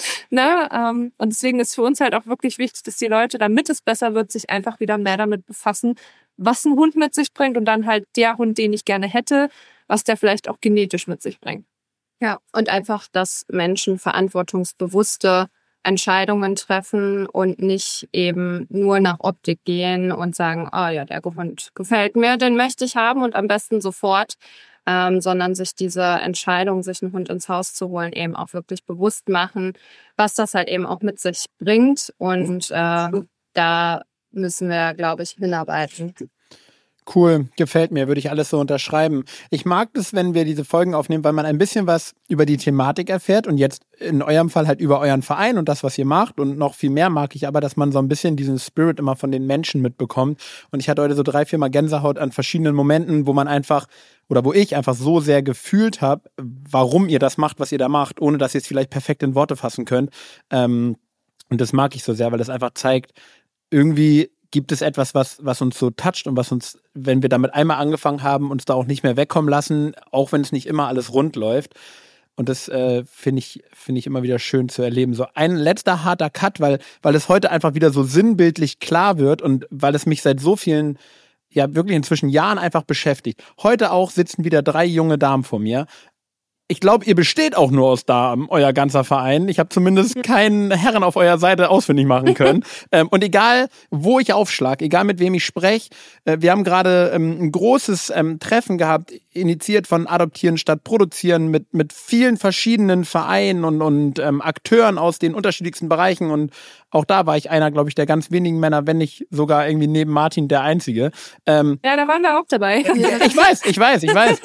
Ne? Und deswegen ist für uns halt auch wirklich wichtig, dass die Leute, damit es besser wird, sich einfach wieder mehr damit befassen, was ein Hund mit sich bringt und dann halt der Hund, den ich gerne hätte, was der vielleicht auch genetisch mit sich bringt. Ja, und einfach, dass Menschen verantwortungsbewusste Entscheidungen treffen und nicht eben nur nach Optik gehen und sagen, ja, der Hund gefällt mir, den möchte ich haben und am besten sofort, sondern sich diese Entscheidung, sich einen Hund ins Haus zu holen, eben auch wirklich bewusst machen, was das halt eben auch mit sich bringt. Und da müssen wir, glaube ich, hinarbeiten. Cool, gefällt mir, würde ich alles so unterschreiben. Ich mag das, wenn wir diese Folgen aufnehmen, weil man ein bisschen was über die Thematik erfährt und jetzt in eurem Fall halt über euren Verein und das, was ihr macht und noch viel mehr mag ich aber, dass man so ein bisschen diesen Spirit immer von den Menschen mitbekommt und ich hatte heute so 3-4 Mal Gänsehaut an verschiedenen Momenten, wo man einfach oder wo ich einfach so sehr gefühlt habe, warum ihr das macht, was ihr da macht, ohne dass ihr es vielleicht perfekt in Worte fassen könnt. Und das mag ich so sehr, weil das einfach zeigt, irgendwie gibt es etwas, was uns so toucht und was uns, wenn wir damit einmal angefangen haben, uns da auch nicht mehr wegkommen lassen, auch wenn es nicht immer alles rund läuft. Und das finde ich immer wieder schön zu erleben. So ein letzter harter Cut, weil es heute einfach wieder so sinnbildlich klar wird und weil es mich seit so vielen, ja wirklich inzwischen Jahren einfach beschäftigt. Heute auch sitzen wieder 3 junge Damen vor mir. Ich glaube, ihr besteht auch nur aus Damen, euer ganzer Verein. Ich habe zumindest keinen Herren auf eurer Seite ausfindig machen können. Und egal, wo ich aufschlag, egal mit wem ich spreche, wir haben gerade ein großes Treffen gehabt, initiiert von Adoptieren statt Produzieren mit vielen verschiedenen Vereinen und Akteuren aus den unterschiedlichsten Bereichen. Und auch da war ich einer, glaube ich, der ganz wenigen Männer, wenn nicht sogar irgendwie neben Martin der Einzige. Ja, da waren wir auch dabei. Ich weiß.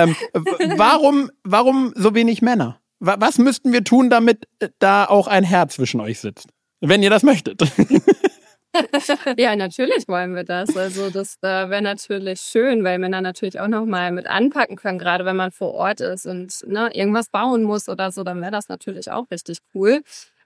Warum so wenig Männer? Was müssten wir tun, damit da auch ein Herr zwischen euch sitzt? Wenn ihr das möchtet. Ja, natürlich wollen wir das. Also das wäre natürlich schön, weil Männer natürlich auch nochmal mit anpacken können, gerade wenn man vor Ort ist und irgendwas bauen muss oder so, dann wäre das natürlich auch richtig cool.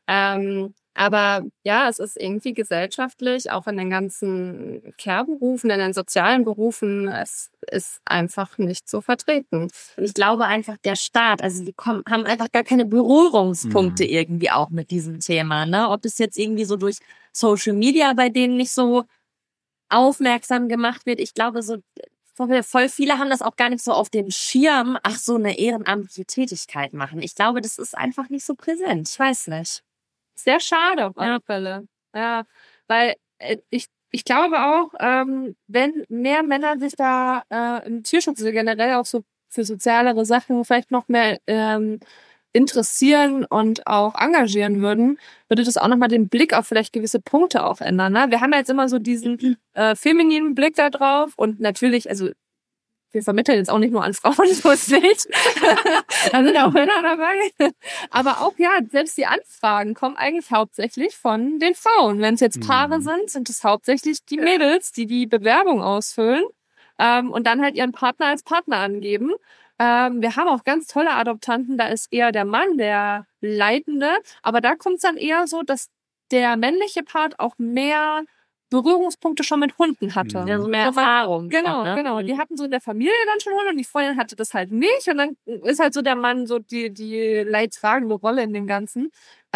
Aber ja, es ist irgendwie gesellschaftlich, auch in den ganzen Care-Berufen, in den sozialen Berufen, es ist einfach nicht so vertreten. Ich glaube einfach, der Staat, also die haben einfach gar keine Berührungspunkte irgendwie auch mit diesem Thema, ne? Ob es jetzt irgendwie so durch Social Media bei denen nicht so aufmerksam gemacht wird. Ich glaube, so voll viele haben das auch gar nicht so auf dem Schirm, so eine ehrenamtliche Tätigkeit machen. Ich glaube, das ist einfach nicht so präsent. Ich weiß nicht. Sehr schade auf alle Fälle. Ja, weil ich glaube auch, wenn mehr Männer sich da im Tierschutz generell auch so für sozialere Sachen vielleicht noch mehr interessieren und auch engagieren würden, würde das auch nochmal den Blick auf vielleicht gewisse Punkte auch ändern. Ne? Wir haben ja jetzt immer so diesen femininen Blick da drauf und natürlich, also wir vermitteln jetzt auch nicht nur an Frauen, so ist nicht. Da sind auch Männer dabei. Aber auch, ja, selbst die Anfragen kommen eigentlich hauptsächlich von den Frauen. Wenn es jetzt Paare sind es hauptsächlich die Mädels, die Bewerbung ausfüllen und dann halt ihren Partner als Partner angeben. Wir haben auch ganz tolle Adoptanten, da ist eher der Mann der Leitende. Aber da kommt es dann eher so, dass der männliche Part auch mehr Berührungspunkte schon mit Hunden hatte. Ja, so mehr Erfahrung. Genau. Die hatten so in der Familie dann schon Hunde und die Freundin hatte das halt nicht. Und dann ist halt so der Mann so die leidtragende Rolle in dem Ganzen.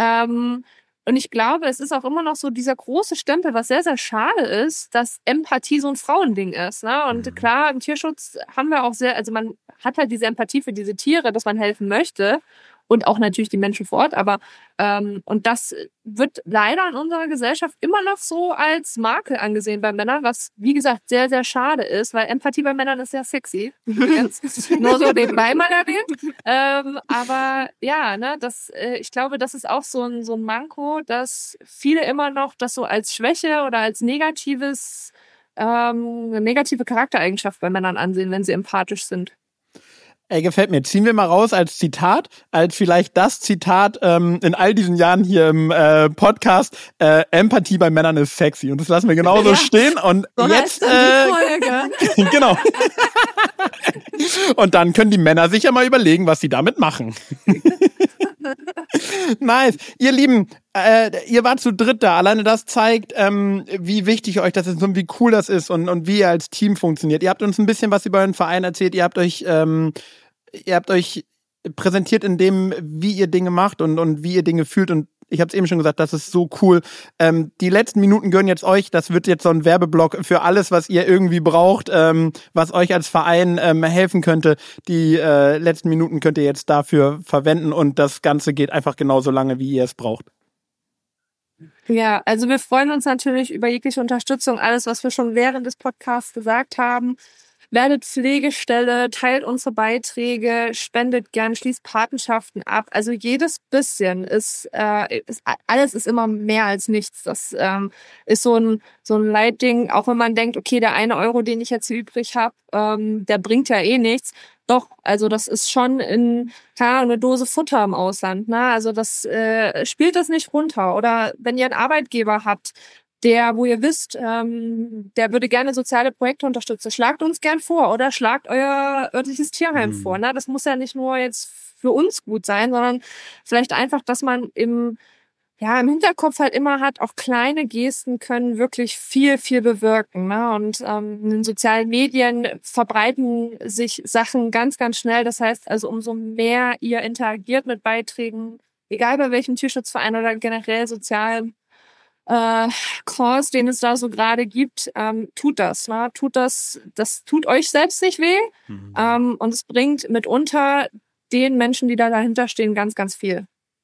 Und ich glaube, es ist auch immer noch so dieser große Stempel, was sehr, sehr schade ist, dass Empathie so ein Frauending ist. Ne? Und klar, im Tierschutz haben wir auch also man hat halt diese Empathie für diese Tiere, dass man helfen möchte. Und auch natürlich die Menschen vor Ort, aber und das wird leider in unserer Gesellschaft immer noch so als Makel angesehen bei Männern, was wie gesagt sehr, sehr schade ist, weil Empathie bei Männern ist sehr sexy. Nur so nebenbei mal erwähnt. Aber ja, ne, ich glaube, das ist auch so ein Manko, dass viele immer noch das so als Schwäche oder als eine negative Charaktereigenschaft bei Männern ansehen, wenn sie empathisch sind. Ey, gefällt mir. Ziehen wir mal raus als Zitat, als vielleicht das Zitat in all diesen Jahren hier im Podcast. Empathie bei Männern ist sexy. Und das lassen wir genauso stehen. Und so jetzt Genau. Und dann können die Männer sich ja mal überlegen, was sie damit machen. Nice. Ihr Lieben, ihr wart zu dritt da. Alleine das zeigt, wie wichtig euch das ist und wie cool das ist und wie ihr als Team funktioniert. Ihr habt uns ein bisschen was über euren Verein erzählt. Ihr habt euch präsentiert in dem, wie ihr Dinge macht und wie ihr Dinge fühlt. Und ich habe es eben schon gesagt, das ist so cool. Die letzten Minuten gehören jetzt euch. Das wird jetzt so ein Werbeblock für alles, was ihr irgendwie braucht, was euch als Verein helfen könnte. Die letzten Minuten könnt ihr jetzt dafür verwenden und das Ganze geht einfach genauso lange, wie ihr es braucht. Ja, also wir freuen uns natürlich über jegliche Unterstützung. Alles, was wir schon während des Podcasts gesagt haben. Werdet Pflegestelle, teilt unsere Beiträge, spendet gern, schließt Patenschaften ab. Also jedes bisschen alles ist immer mehr als nichts. Das ist so ein Leitding, auch wenn man denkt, okay, der 1 Euro, den ich jetzt übrig habe, der bringt ja eh nichts. Doch, also das ist schon eine Dose Futter im Ausland. Ne? Also das spielt das nicht runter. Oder wenn ihr einen Arbeitgeber habt, wo ihr wisst, der würde gerne soziale Projekte unterstützen. Schlagt uns gern vor oder schlagt euer örtliches Tierheim vor. Ne? Das muss ja nicht nur jetzt für uns gut sein, sondern vielleicht einfach, dass man im Hinterkopf halt immer hat, auch kleine Gesten können wirklich viel, viel bewirken. Ne? Und in den sozialen Medien verbreiten sich Sachen ganz, ganz schnell. Das heißt also, umso mehr ihr interagiert mit Beiträgen, egal bei welchem Tierschutzverein oder generell sozialen Cause, den es da so gerade gibt, tut das. Ne? Das tut euch selbst nicht weh und es bringt mitunter den Menschen, die da dahinter stehen, ganz, ganz viel.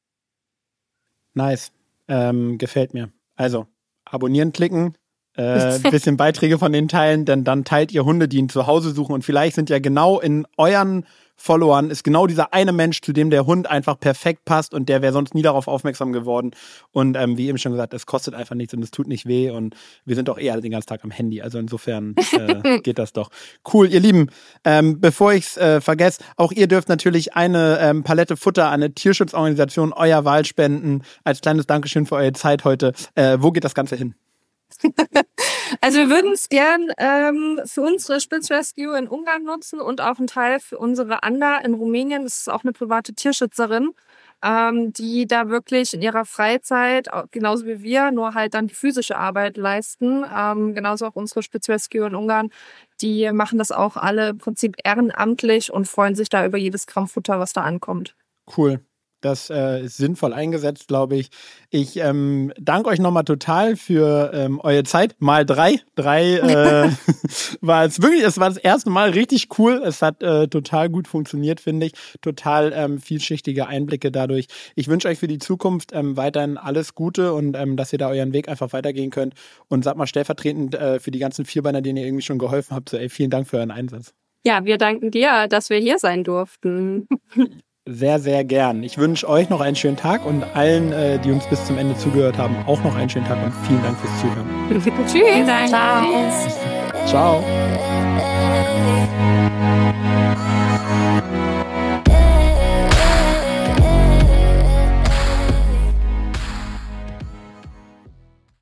Nice. Gefällt mir. Also, abonnieren klicken, bisschen Beiträge von den teilen, denn dann teilt ihr Hunde, die ihn zu Hause suchen und vielleicht sind ja genau in euren Followern ist genau dieser eine Mensch, zu dem der Hund einfach perfekt passt und der wäre sonst nie darauf aufmerksam geworden. Und wie eben schon gesagt, es kostet einfach nichts und es tut nicht weh und wir sind doch alle den ganzen Tag am Handy. Also insofern geht das doch. Cool, ihr Lieben. Bevor ich es vergesse, auch ihr dürft natürlich eine Palette Futter an eine Tierschutzorganisation eurer Wahl spenden. Als kleines Dankeschön für eure Zeit heute. Wo geht das Ganze hin? Also wir würden es gern für unsere Spitzrescue in Ungarn nutzen und auch einen Teil für unsere Anda in Rumänien. Das ist auch eine private Tierschützerin, die da wirklich in ihrer Freizeit, genauso wie wir, nur halt dann die physische Arbeit leisten. Genauso auch unsere Spitzrescue in Ungarn. Die machen das auch alle im Prinzip ehrenamtlich und freuen sich da über jedes Gramm Futter, was da ankommt. Cool. Das ist sinnvoll eingesetzt, glaube ich. Ich danke euch nochmal total für eure Zeit. Mal 3. 3 war es wirklich, es war das erste Mal richtig cool. Es hat total gut funktioniert, finde ich. Total vielschichtige Einblicke dadurch. Ich wünsche euch für die Zukunft weiterhin alles Gute und dass ihr da euren Weg einfach weitergehen könnt. Und sagt mal stellvertretend für die ganzen Vierbeiner, denen ihr irgendwie schon geholfen habt, so vielen Dank für euren Einsatz. Ja, wir danken dir, dass wir hier sein durften. Sehr, sehr gern. Ich wünsche euch noch einen schönen Tag und allen, die uns bis zum Ende zugehört haben, auch noch einen schönen Tag und vielen Dank fürs Zuhören. Tschüss. Ciao. Ciao.